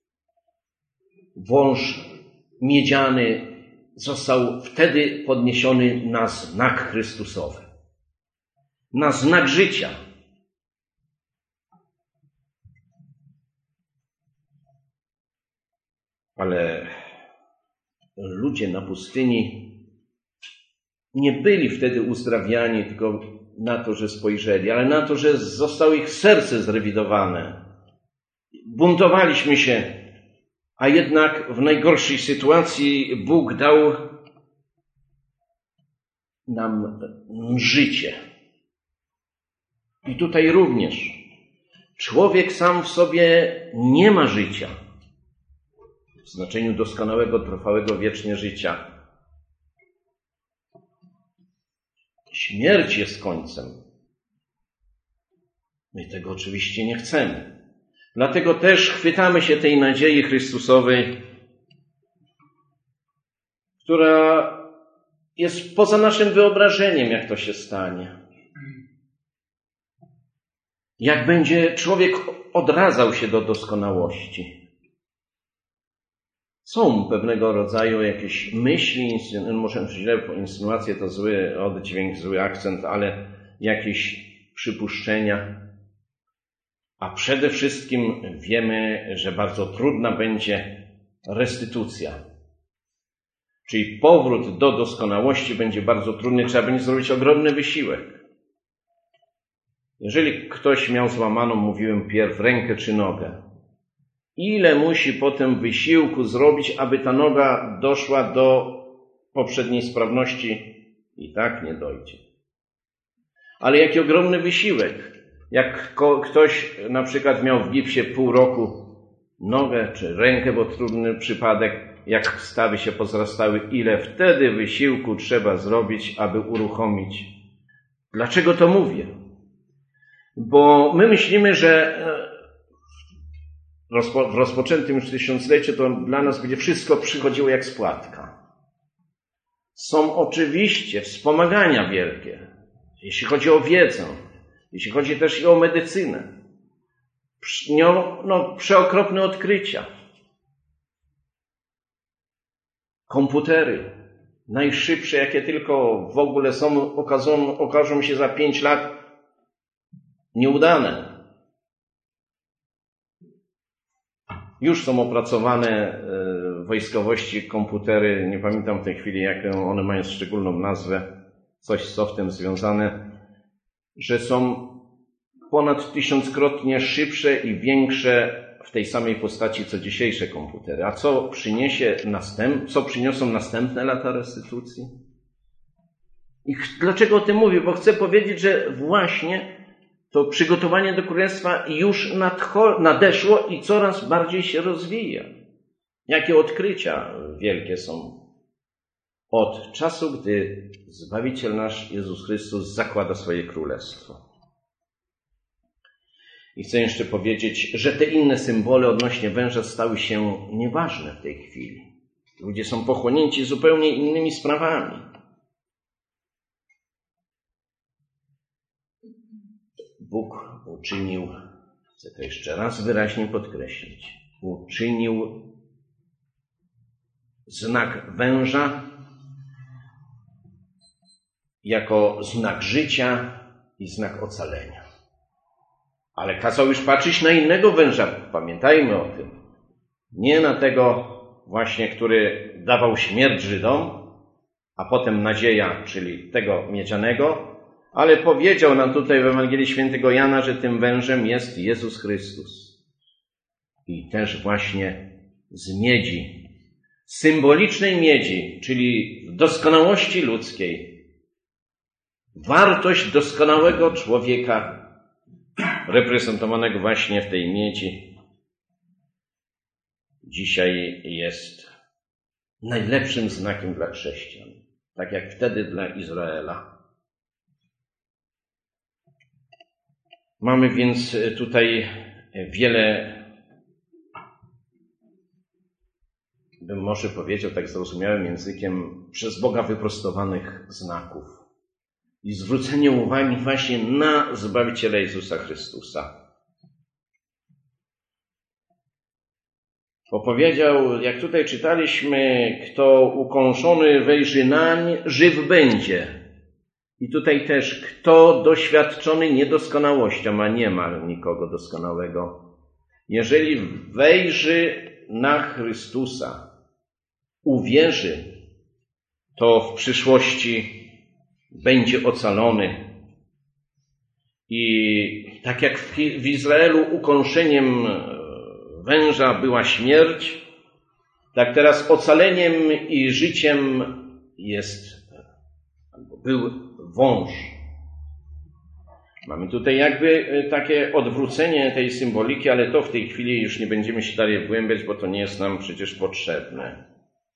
Wąż miedziany został wtedy podniesiony na znak Chrystusowy. Na znak życia. Ale ludzie na pustyni nie byli wtedy uzdrawiani tylko na to, że spojrzeli, ale na to, że zostało ich serce zrewidowane. Buntowaliśmy się, a jednak w najgorszej sytuacji Bóg dał nam życie. I tutaj również człowiek sam w sobie nie ma życia w znaczeniu doskonałego, trwałego wiecznie życia. Śmierć jest końcem. My tego oczywiście nie chcemy. Dlatego też chwytamy się tej nadziei Chrystusowej, która jest poza naszym wyobrażeniem, jak to się stanie. Jak będzie człowiek odradzał się do doskonałości. Są pewnego rodzaju jakieś myśli, może źle, insynuacje to zły oddźwięk, zły akcent, ale jakieś przypuszczenia. A przede wszystkim wiemy, że bardzo trudna będzie restytucja. Czyli powrót do doskonałości będzie bardzo trudny, trzeba będzie zrobić ogromny wysiłek. Jeżeli ktoś miał złamaną, mówiłem pierw, rękę czy nogę, ile musi potem wysiłku zrobić, aby ta noga doszła do poprzedniej sprawności? I tak nie dojdzie. Ale jaki ogromny wysiłek. Jak ktoś na przykład miał w gipsie pół roku nogę czy rękę, bo trudny przypadek, jak stawy się pozrastały, ile wtedy wysiłku trzeba zrobić, aby uruchomić. Dlaczego to mówię? Bo my myślimy, że w rozpoczętym już tysiącleciu to dla nas będzie wszystko przychodziło jak spłatka. Są oczywiście wspomagania wielkie, jeśli chodzi o wiedzę, jeśli chodzi też i o medycynę. Przeokropne odkrycia. Komputery, najszybsze, jakie tylko w ogóle są, okażą się za 5 lat nieudane. Już są opracowane w wojskowości komputery, nie pamiętam w tej chwili, jaką one mają szczególną nazwę, coś z softem związane, że są ponad 1000-krotnie szybsze i większe w tej samej postaci, co dzisiejsze komputery. A co przyniosą następne lata restytucji? I dlaczego o tym mówię? Bo chcę powiedzieć, że właśnie to przygotowanie do Królestwa już nadeszło i coraz bardziej się rozwija. Jakie odkrycia wielkie są od czasu, gdy Zbawiciel nasz Jezus Chrystus zakłada swoje Królestwo. I chcę jeszcze powiedzieć, że te inne symbole odnośnie węża stały się nieważne w tej chwili. Ludzie są pochłonięci zupełnie innymi sprawami. Bóg uczynił, chcę to jeszcze raz wyraźnie podkreślić, uczynił znak węża jako znak życia i znak ocalenia. Ale kazał już patrzeć na innego węża, pamiętajmy o tym. Nie na tego właśnie, który dawał śmierć Żydom, a potem nadzieja, czyli tego miedzianego, ale powiedział nam tutaj w Ewangelii Świętego Jana, że tym wężem jest Jezus Chrystus. I też właśnie z miedzi, symbolicznej miedzi, czyli w doskonałości ludzkiej. Wartość doskonałego człowieka, reprezentowanego właśnie w tej miedzi, dzisiaj jest najlepszym znakiem dla chrześcijan, tak jak wtedy dla Izraela. Mamy więc tutaj wiele, bym może powiedział tak zrozumiałym językiem, przez Boga wyprostowanych znaków i zwrócenie uwagi właśnie na Zbawiciela Jezusa Chrystusa. Powiedział, jak tutaj czytaliśmy, kto ukąszony wejrzy nań, żyw będzie. I tutaj też, kto doświadczony niedoskonałością, a nie ma nikogo doskonałego. Jeżeli wejrzy na Chrystusa, uwierzy, to w przyszłości będzie ocalony. I tak jak w Izraelu ukąszeniem węża była śmierć, tak teraz ocaleniem i życiem był wąż. Mamy tutaj jakby takie odwrócenie tej symboliki, ale to w tej chwili już nie będziemy się dalej wgłębiać, bo to nie jest nam przecież potrzebne.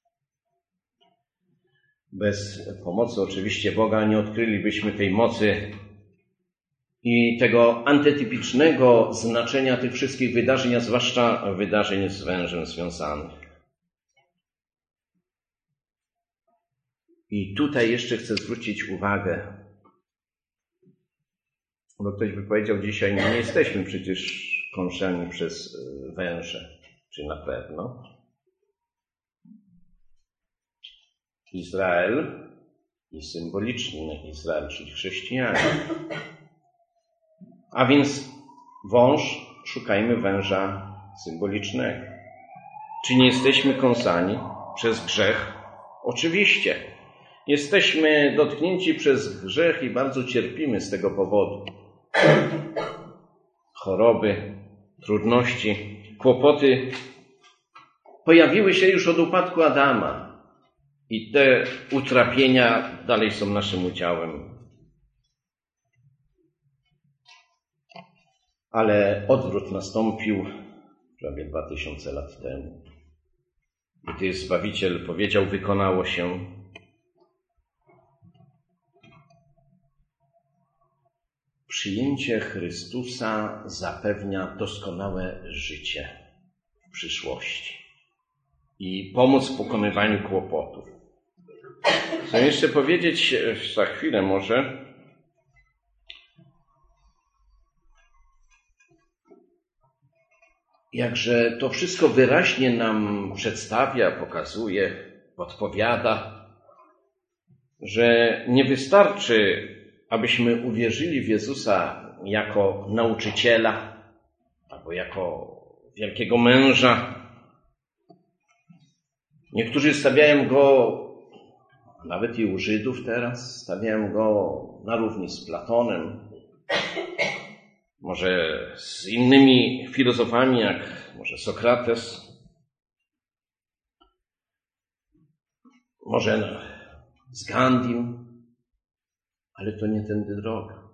Bez pomocy oczywiście Boga nie odkrylibyśmy tej mocy i tego antytypicznego znaczenia tych wszystkich wydarzeń, a zwłaszcza wydarzeń z wężem związanych. I tutaj jeszcze chcę zwrócić uwagę, bo ktoś by powiedział dzisiaj, nie jesteśmy przecież kąszeni przez węże, czy na pewno. Izrael i symboliczny Izrael, czyli chrześcijanie. A więc wąż, szukajmy węża symbolicznego. Czy nie jesteśmy kąsani przez grzech? Oczywiście. Jesteśmy dotknięci przez grzech i bardzo cierpimy z tego powodu. Choroby, trudności, kłopoty pojawiły się już od upadku Adama. I te utrapienia dalej są naszym udziałem. Ale odwrót nastąpił prawie 2000 lat temu. Gdy Zbawiciel powiedział, wykonało się. Przyjęcie Chrystusa zapewnia doskonałe życie w przyszłości i pomoc w pokonywaniu kłopotów. Chcę jeszcze powiedzieć za chwilę może, jakże to wszystko wyraźnie nam przedstawia, pokazuje, podpowiada, że nie wystarczy, abyśmy uwierzyli w Jezusa jako nauczyciela albo jako wielkiego męża. Niektórzy stawiają go, nawet i u Żydów teraz, stawiają go na równi z Platonem, może z innymi filozofami, jak może Sokrates, może z Gandim, ale to nie tędy droga.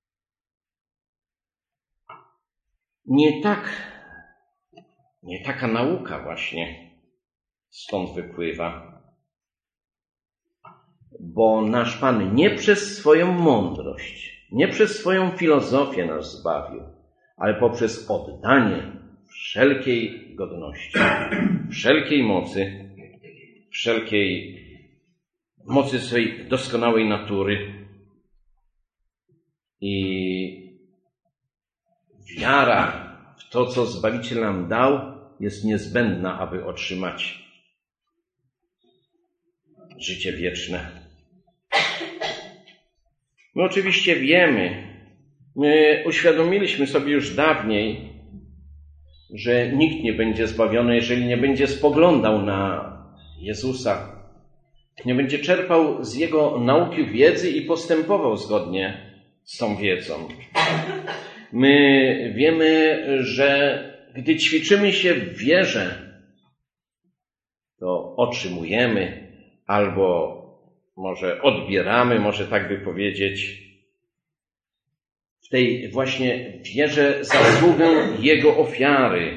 Nie taka nauka właśnie stąd wypływa, bo nasz Pan nie przez swoją mądrość, nie przez swoją filozofię nas zbawił, ale poprzez oddanie wszelkiej godności, wszelkiej mocy swej doskonałej natury. I wiara w to, co Zbawiciel nam dał, jest niezbędna, aby otrzymać życie wieczne. My oczywiście wiemy, my uświadomiliśmy sobie już dawniej, że nikt nie będzie zbawiony, jeżeli nie będzie spoglądał na Jezusa, nie będzie czerpał z Jego nauki wiedzy i postępował zgodnie z tą wiedzą. My wiemy, że gdy ćwiczymy się w wierze, to otrzymujemy albo może odbieramy, może tak by powiedzieć, w tej właśnie wierze zasługę Jego ofiary.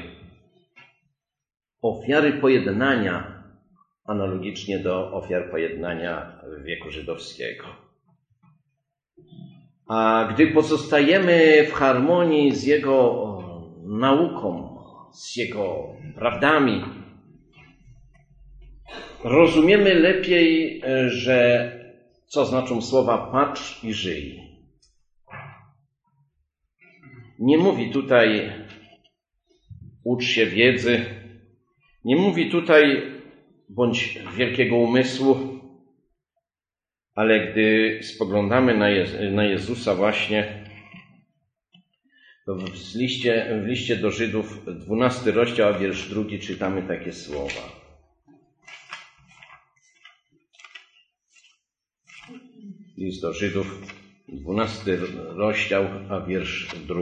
Ofiary pojednania, analogicznie do ofiar pojednania wieku żydowskiego. A gdy pozostajemy w harmonii z Jego nauką, z Jego prawdami, rozumiemy lepiej, że co znaczą słowa patrz i żyj. Nie mówi tutaj ucz się wiedzy, nie mówi tutaj bądź wielkiego umysłu, ale gdy spoglądamy na Jezusa właśnie, to w liście do Żydów 12 rozdział, a wiersz 2 czytamy takie słowa. List do Żydów, 12 rozdział, a wiersz 2.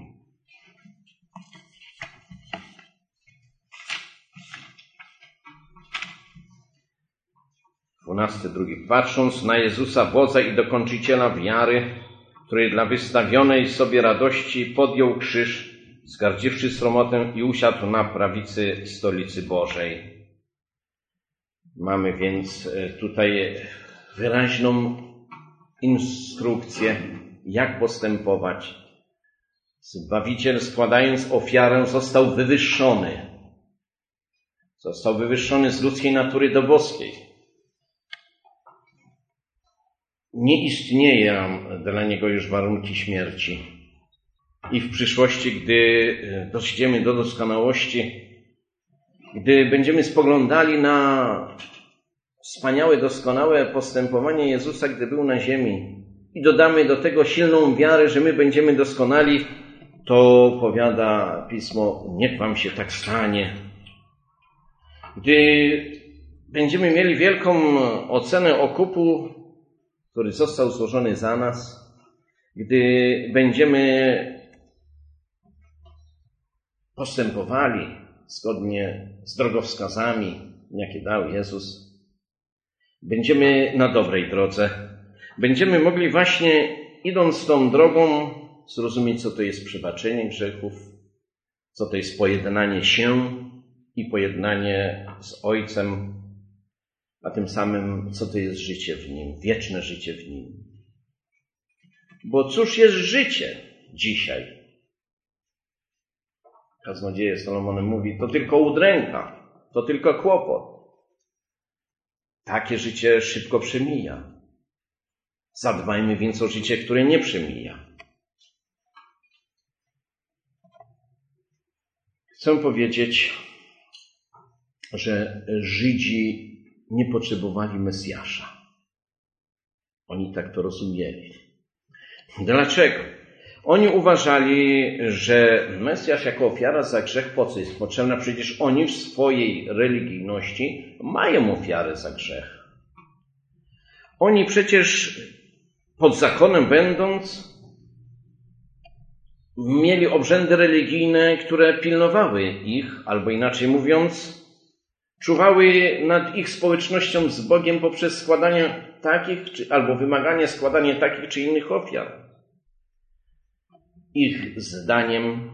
12:2. Patrząc na Jezusa, wodza i dokończyciela wiary, który dla wystawionej sobie radości podjął krzyż, zgardziwszy sromotę i usiadł na prawicy stolicy Bożej. Mamy więc tutaj wyraźną instrukcję, jak postępować. Zbawiciel, składając ofiarę, został wywyższony. Został wywyższony z ludzkiej natury do boskiej. Nie istnieją dla niego już warunki śmierci. I w przyszłości, gdy dojdziemy do doskonałości, gdy będziemy spoglądali na wspaniałe, doskonałe postępowanie Jezusa, gdy był na ziemi, i dodamy do tego silną wiarę, że my będziemy doskonali, to powiada Pismo, niech wam się tak stanie. Gdy będziemy mieli wielką ocenę okupu, który został złożony za nas, gdy będziemy postępowali zgodnie z drogowskazami, jakie dał Jezus, będziemy na dobrej drodze. Będziemy mogli właśnie, idąc tą drogą, zrozumieć, co to jest przebaczenie grzechów, co to jest pojednanie się i pojednanie z Ojcem, a tym samym, co to jest życie w Nim, wieczne życie w Nim. Bo cóż jest życie dzisiaj? Kaznodzieje Solomon mówi, to tylko udręka, to tylko kłopot. takie życie szybko przemija. Zadbajmy więc o życie, które nie przemija. Chcę powiedzieć, że Żydzi nie potrzebowali Mesjasza. Oni tak to rozumieli. Dlaczego? Oni uważali, że Mesjasz jako ofiara za grzech po co jest potrzebna? Przecież oni w swojej religijności mają ofiarę za grzech. Oni przecież pod zakonem będąc mieli obrzędy religijne, które pilnowały ich, albo inaczej mówiąc, czuwały nad ich społecznością z Bogiem poprzez składanie takich, albo wymaganie składania takich czy innych ofiar. Ich zdaniem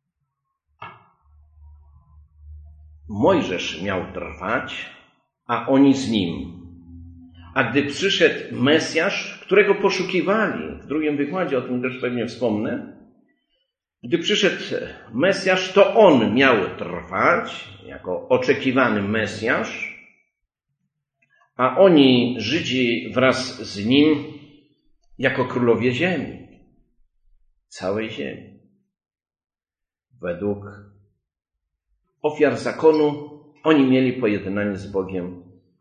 Mojżesz miał trwać, a oni z nim. A gdy przyszedł Mesjasz, którego poszukiwali, w drugim wykładzie o tym też pewnie wspomnę, gdy przyszedł Mesjasz, to on miał trwać jako oczekiwany Mesjasz, a oni, Żydzi, wraz z nim jako królowie ziemi, całej ziemi. Według ofiar zakonu oni mieli pojednanie z Bogiem.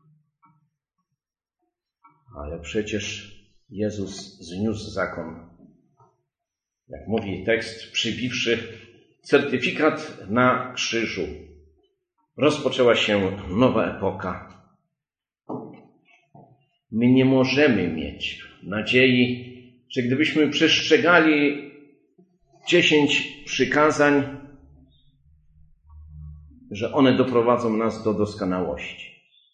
Ale przecież Jezus zniósł zakon. Jak mówi tekst, przybiwszy certyfikat na krzyżu, rozpoczęła się nowa epoka. My nie możemy mieć nadziei, że gdybyśmy przestrzegali 10 przykazań, że one doprowadzą nas do doskonałości.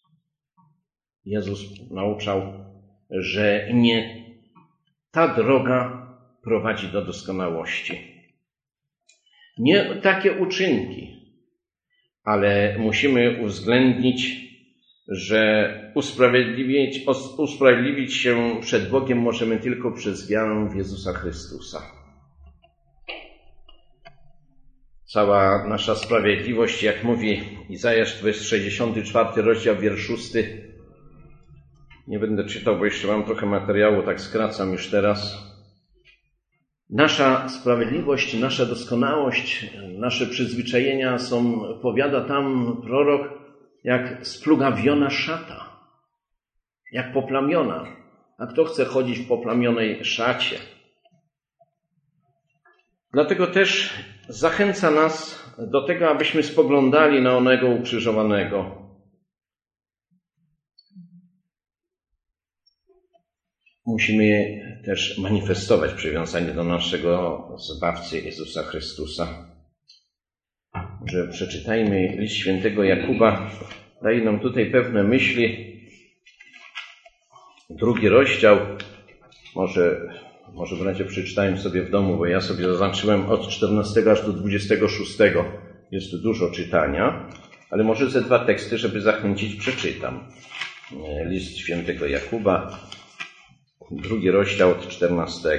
Jezus nauczał, że nie ta droga prowadzi do doskonałości. Nie takie uczynki, ale musimy uwzględnić, że usprawiedliwić się przed Bogiem możemy tylko przez wiarę w Jezusa Chrystusa. Cała nasza sprawiedliwość, jak mówi Izajasz 64 rozdział, wiersz 6. Nie będę czytał, bo jeszcze mam trochę materiału, tak skracam już teraz. Nasza sprawiedliwość, nasza doskonałość, nasze przyzwyczajenia są, powiada tam prorok, jak splugawiona szata, jak poplamiona. A kto chce chodzić w poplamionej szacie? Dlatego też zachęca nas do tego, abyśmy spoglądali na onego ukrzyżowanego. Musimy też manifestować przywiązanie do naszego Zbawcy Jezusa Chrystusa. Może przeczytajmy list świętego Jakuba. Daje nam tutaj pewne myśli. 2 rozdział. Może wreszcie przeczytałem sobie w domu, bo ja sobie zaznaczyłem od 14 aż do 26. Jest tu dużo czytania, ale może ze 2 teksty, żeby zachęcić, przeczytam. List świętego Jakuba, 2 rozdział od 14.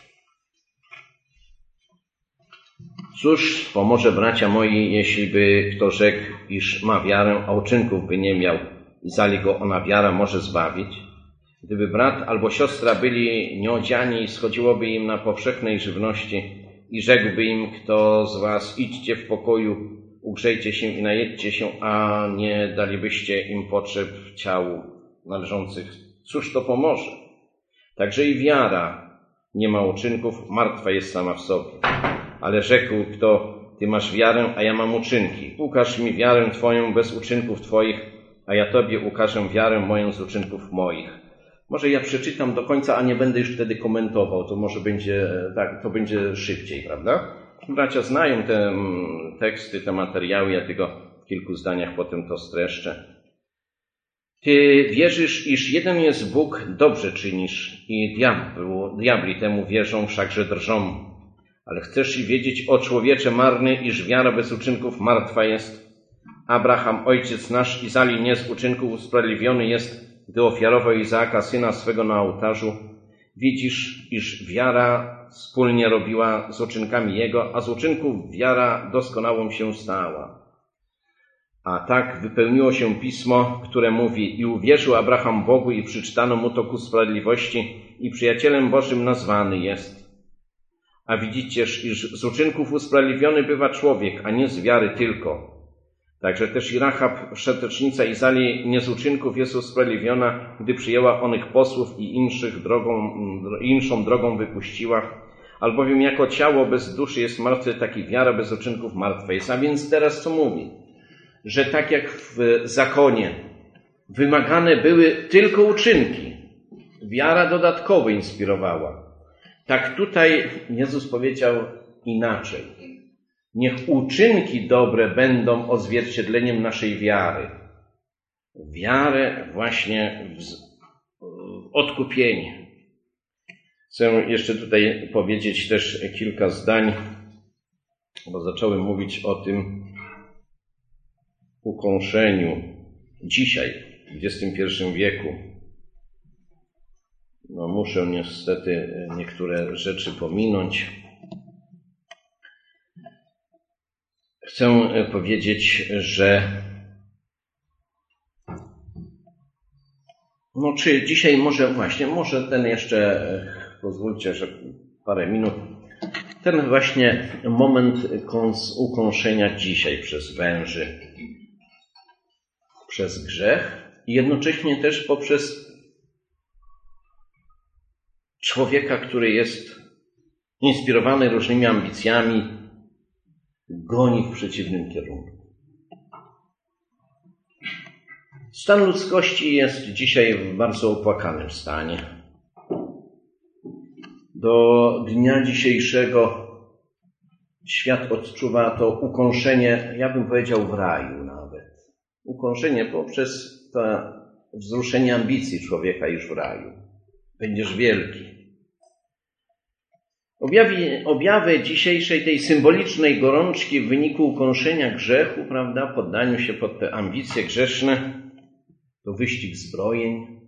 Cóż pomoże, bracia moi, jeśli by kto rzekł, iż ma wiarę, a uczynków by nie miał i zali go ona wiara może zbawić? Gdyby brat albo siostra byli nieodziani i schodziłoby im na powszechnej żywności i rzekłby im kto z was, idźcie w pokoju, ugrzejcie się i najedźcie się, a nie dalibyście im potrzeb ciału należących, cóż to pomoże? Także i wiara nie ma uczynków, martwa jest sama w sobie. Ale rzekł kto, ty masz wiarę, a ja mam uczynki. Ukaż mi wiarę twoją bez uczynków twoich, a ja tobie ukażę wiarę moją z uczynków moich. Może ja przeczytam do końca, a nie będę już wtedy komentował. To może będzie, tak, to będzie szybciej, prawda? Bracia znają te teksty, te materiały, ja tylko w kilku zdaniach potem to streszczę. Ty wierzysz, iż jeden jest Bóg, dobrze czynisz i diabli temu wierzą, wszakże drżą. Ale chcesz i wiedzieć, o człowiecze marny, iż wiara bez uczynków martwa jest. Abraham, ojciec nasz, Izali nie z uczynków usprawiedliwiony jest, gdy ofiarował Izaaka, syna swego na ołtarzu. Widzisz, iż wiara wspólnie robiła z uczynkami jego, a z uczynków wiara doskonałą się stała. A tak wypełniło się pismo, które mówi: i uwierzył Abraham Bogu i przyczytano mu to ku sprawiedliwości i przyjacielem Bożym nazwany jest. A widzicie, iż z uczynków usprawiedliwiony bywa człowiek, a nie z wiary tylko. Także też i Rahab, szatecznica Izraeli, nie z uczynków jest usprawiedliwiona, gdy przyjęła onych posłów i inszą drogą wypuściła. Albowiem jako ciało bez duszy jest martwe, tak i wiara bez uczynków martwa jest. A więc teraz co mówi? Że tak jak w zakonie wymagane były tylko uczynki, wiara dodatkowo inspirowała. Tak tutaj Jezus powiedział inaczej. Niech uczynki dobre będą odzwierciedleniem naszej wiary. Wiarę właśnie w odkupienie. Chcę jeszcze tutaj powiedzieć też kilka zdań, bo zacząłem mówić o tym ukąszeniu dzisiaj, w XXI wieku. No, muszę niestety niektóre rzeczy pominąć. Chcę powiedzieć, że czy dzisiaj może ten jeszcze, pozwólcie, że parę minut, ten właśnie moment ukąszenia dzisiaj przez węży, przez grzech i jednocześnie też poprzez człowieka, który jest inspirowany różnymi ambicjami, goni w przeciwnym kierunku. Stan ludzkości jest dzisiaj w bardzo opłakanym stanie. Do dnia dzisiejszego świat odczuwa to ukąszenie, ja bym powiedział w raju nawet. Ukąszenie poprzez to wzruszenie ambicji człowieka już w raju. Będziesz wielki. Objawy dzisiejszej tej symbolicznej gorączki w wyniku ukąszenia grzechu, prawda, poddaniu się pod te ambicje grzeszne, to wyścig zbrojeń.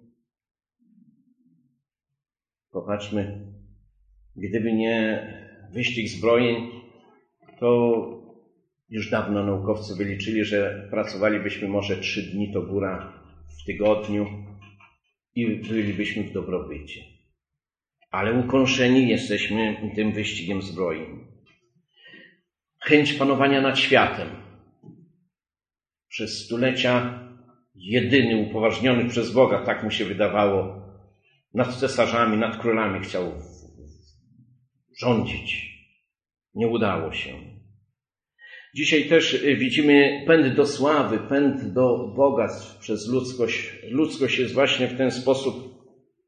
Popatrzmy, gdyby nie wyścig zbrojeń, to już dawno naukowcy wyliczyli, że pracowalibyśmy może 3 dni to góra w tygodniu i bylibyśmy w dobrobycie. Ale ukąszeni jesteśmy tym wyścigiem zbrojeń. Chęć panowania nad światem. Przez stulecia jedyny, upoważniony przez Boga, tak mu się wydawało, nad cesarzami, nad królami chciał rządzić. Nie udało się. Dzisiaj też widzimy pęd do sławy, pęd do bogactw przez ludzkość. Ludzkość jest właśnie w ten sposób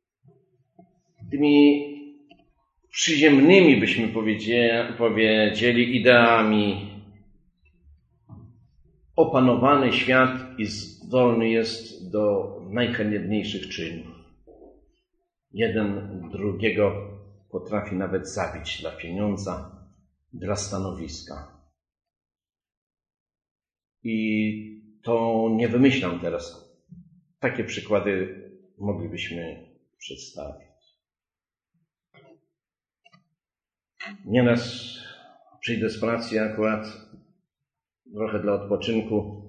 tymi przyziemnymi, byśmy powiedzieli, ideami opanowany świat i zdolny jest do najhaniebniejszych czynów. Jeden drugiego potrafi nawet zabić dla pieniądza, dla stanowiska. I to nie wymyślam teraz. Takie przykłady moglibyśmy przedstawić. Nieraz przyjdę z pracy akurat trochę dla odpoczynku.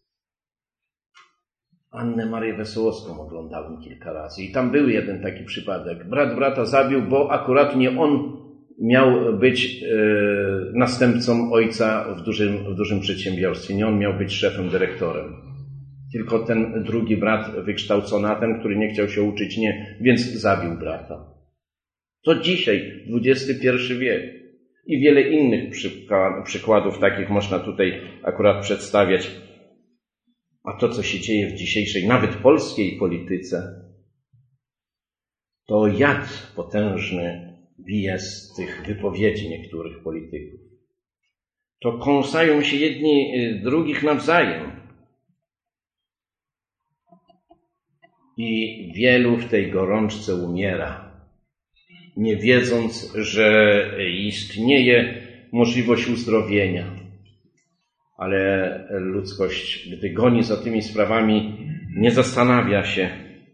Annę Marię Wesołowską oglądałem kilka razy i tam był jeden taki przypadek. Brat brata zabił, bo akurat nie on miał być następcą ojca w dużym przedsiębiorstwie. Nie on miał być szefem, dyrektorem. Tylko ten drugi brat wykształcony, a ten, który nie chciał się uczyć, nie, więc zabił brata. To dzisiaj, XXI wiek. I wiele innych przykładów takich można tutaj akurat przedstawiać. A to, co się dzieje w dzisiejszej, nawet polskiej polityce, to jad potężny bije z tych wypowiedzi niektórych polityków. To kąsają się jedni drugich nawzajem. I wielu w tej gorączce umiera, nie wiedząc, że istnieje możliwość uzdrowienia. Ale ludzkość, gdy goni za tymi sprawami, nie zastanawia się.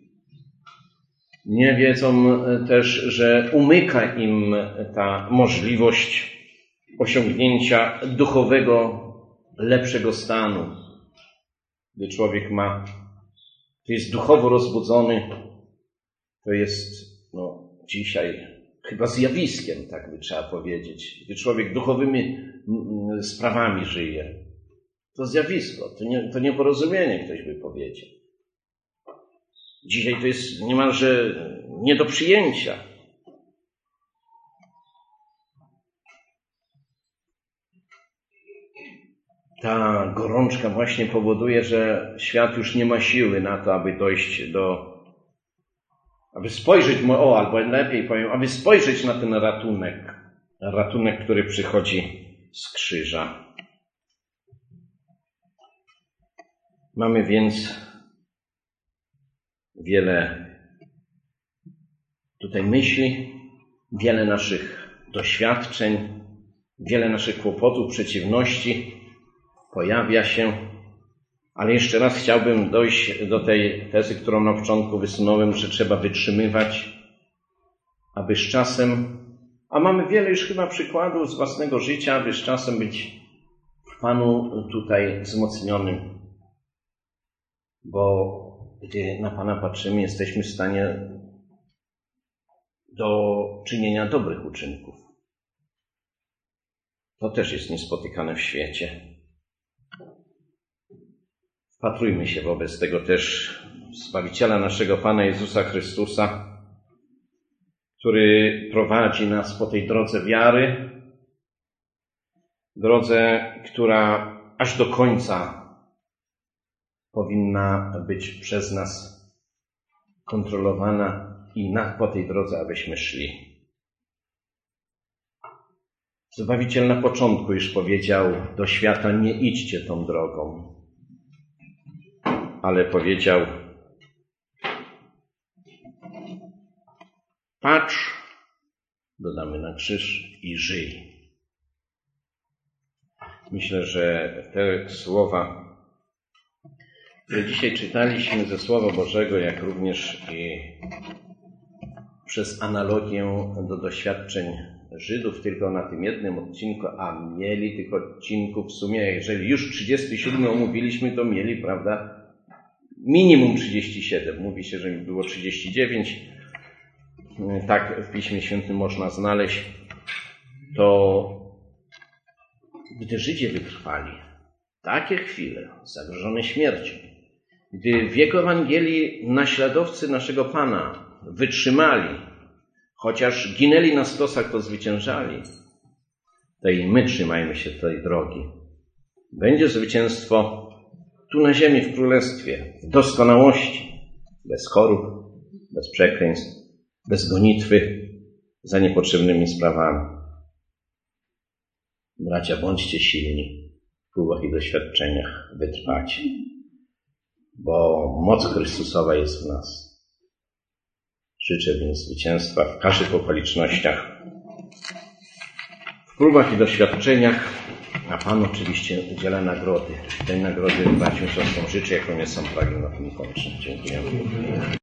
Nie wiedzą też, że umyka im ta możliwość osiągnięcia duchowego, lepszego stanu. Gdy człowiek jest duchowo rozbudzony, to jest dzisiaj chyba zjawiskiem, tak by trzeba powiedzieć. Gdy człowiek duchowymi sprawami żyje, to zjawisko, to nieporozumienie, ktoś by powiedział. Dzisiaj to jest niemalże nie do przyjęcia. Ta gorączka właśnie powoduje, że świat już nie ma siły na to, aby dojść aby spojrzeć, albo lepiej powiem, aby spojrzeć na ten ratunek, który przychodzi z krzyża. Mamy więc wiele tutaj myśli, wiele naszych doświadczeń, wiele naszych kłopotów, przeciwności pojawia się, ale jeszcze raz chciałbym dojść do tej tezy, którą na początku wysunąłem, że trzeba wytrzymywać, aby z czasem, a mamy wiele już chyba przykładów z własnego życia, aby z czasem być w Panu tutaj wzmocnionym, bo gdy na Pana patrzymy, jesteśmy w stanie do czynienia dobrych uczynków. To też jest niespotykane w świecie. Wpatrujmy się wobec tego też w Zbawiciela naszego Pana Jezusa Chrystusa, który prowadzi nas po tej drodze wiary, drodze, która aż do końca powinna być przez nas kontrolowana i po tej drodze, abyśmy szli. Zbawiciel na początku już powiedział do świata: nie idźcie tą drogą. Ale powiedział: patrz, dodamy na krzyż, i żyj. Myślę, że te słowa, które dzisiaj czytaliśmy ze Słowa Bożego, jak również i przez analogię do doświadczeń Żydów, tylko na tym jednym odcinku, a mieli tych odcinków w sumie, jeżeli już 37 omówiliśmy, to mieli, prawda, minimum 37. Mówi się, że było 39. Tak w Piśmie Świętym można znaleźć. To gdy Żydzi wytrwali takie chwile zagrożone śmiercią, gdy w wieku Ewangelii naśladowcy naszego Pana wytrzymali, chociaż ginęli na stosach, to zwyciężali, to i my trzymajmy się tej drogi. Będzie zwycięstwo tu na ziemi, w Królestwie, w doskonałości, bez chorób, bez przekleństw, bez gonitwy za niepotrzebnymi sprawami. Bracia, bądźcie silni w próbach i doświadczeniach, wytrwacie, bo moc Chrystusowa jest w nas. Życzę więc zwycięstwa w każdych okolicznościach, w próbach i doświadczeniach, a Pan oczywiście udziela nagrody. Tej nagrody braciom i siostrom życzę, jaką jest sam pragnę na tym kończyć. Dziękuję.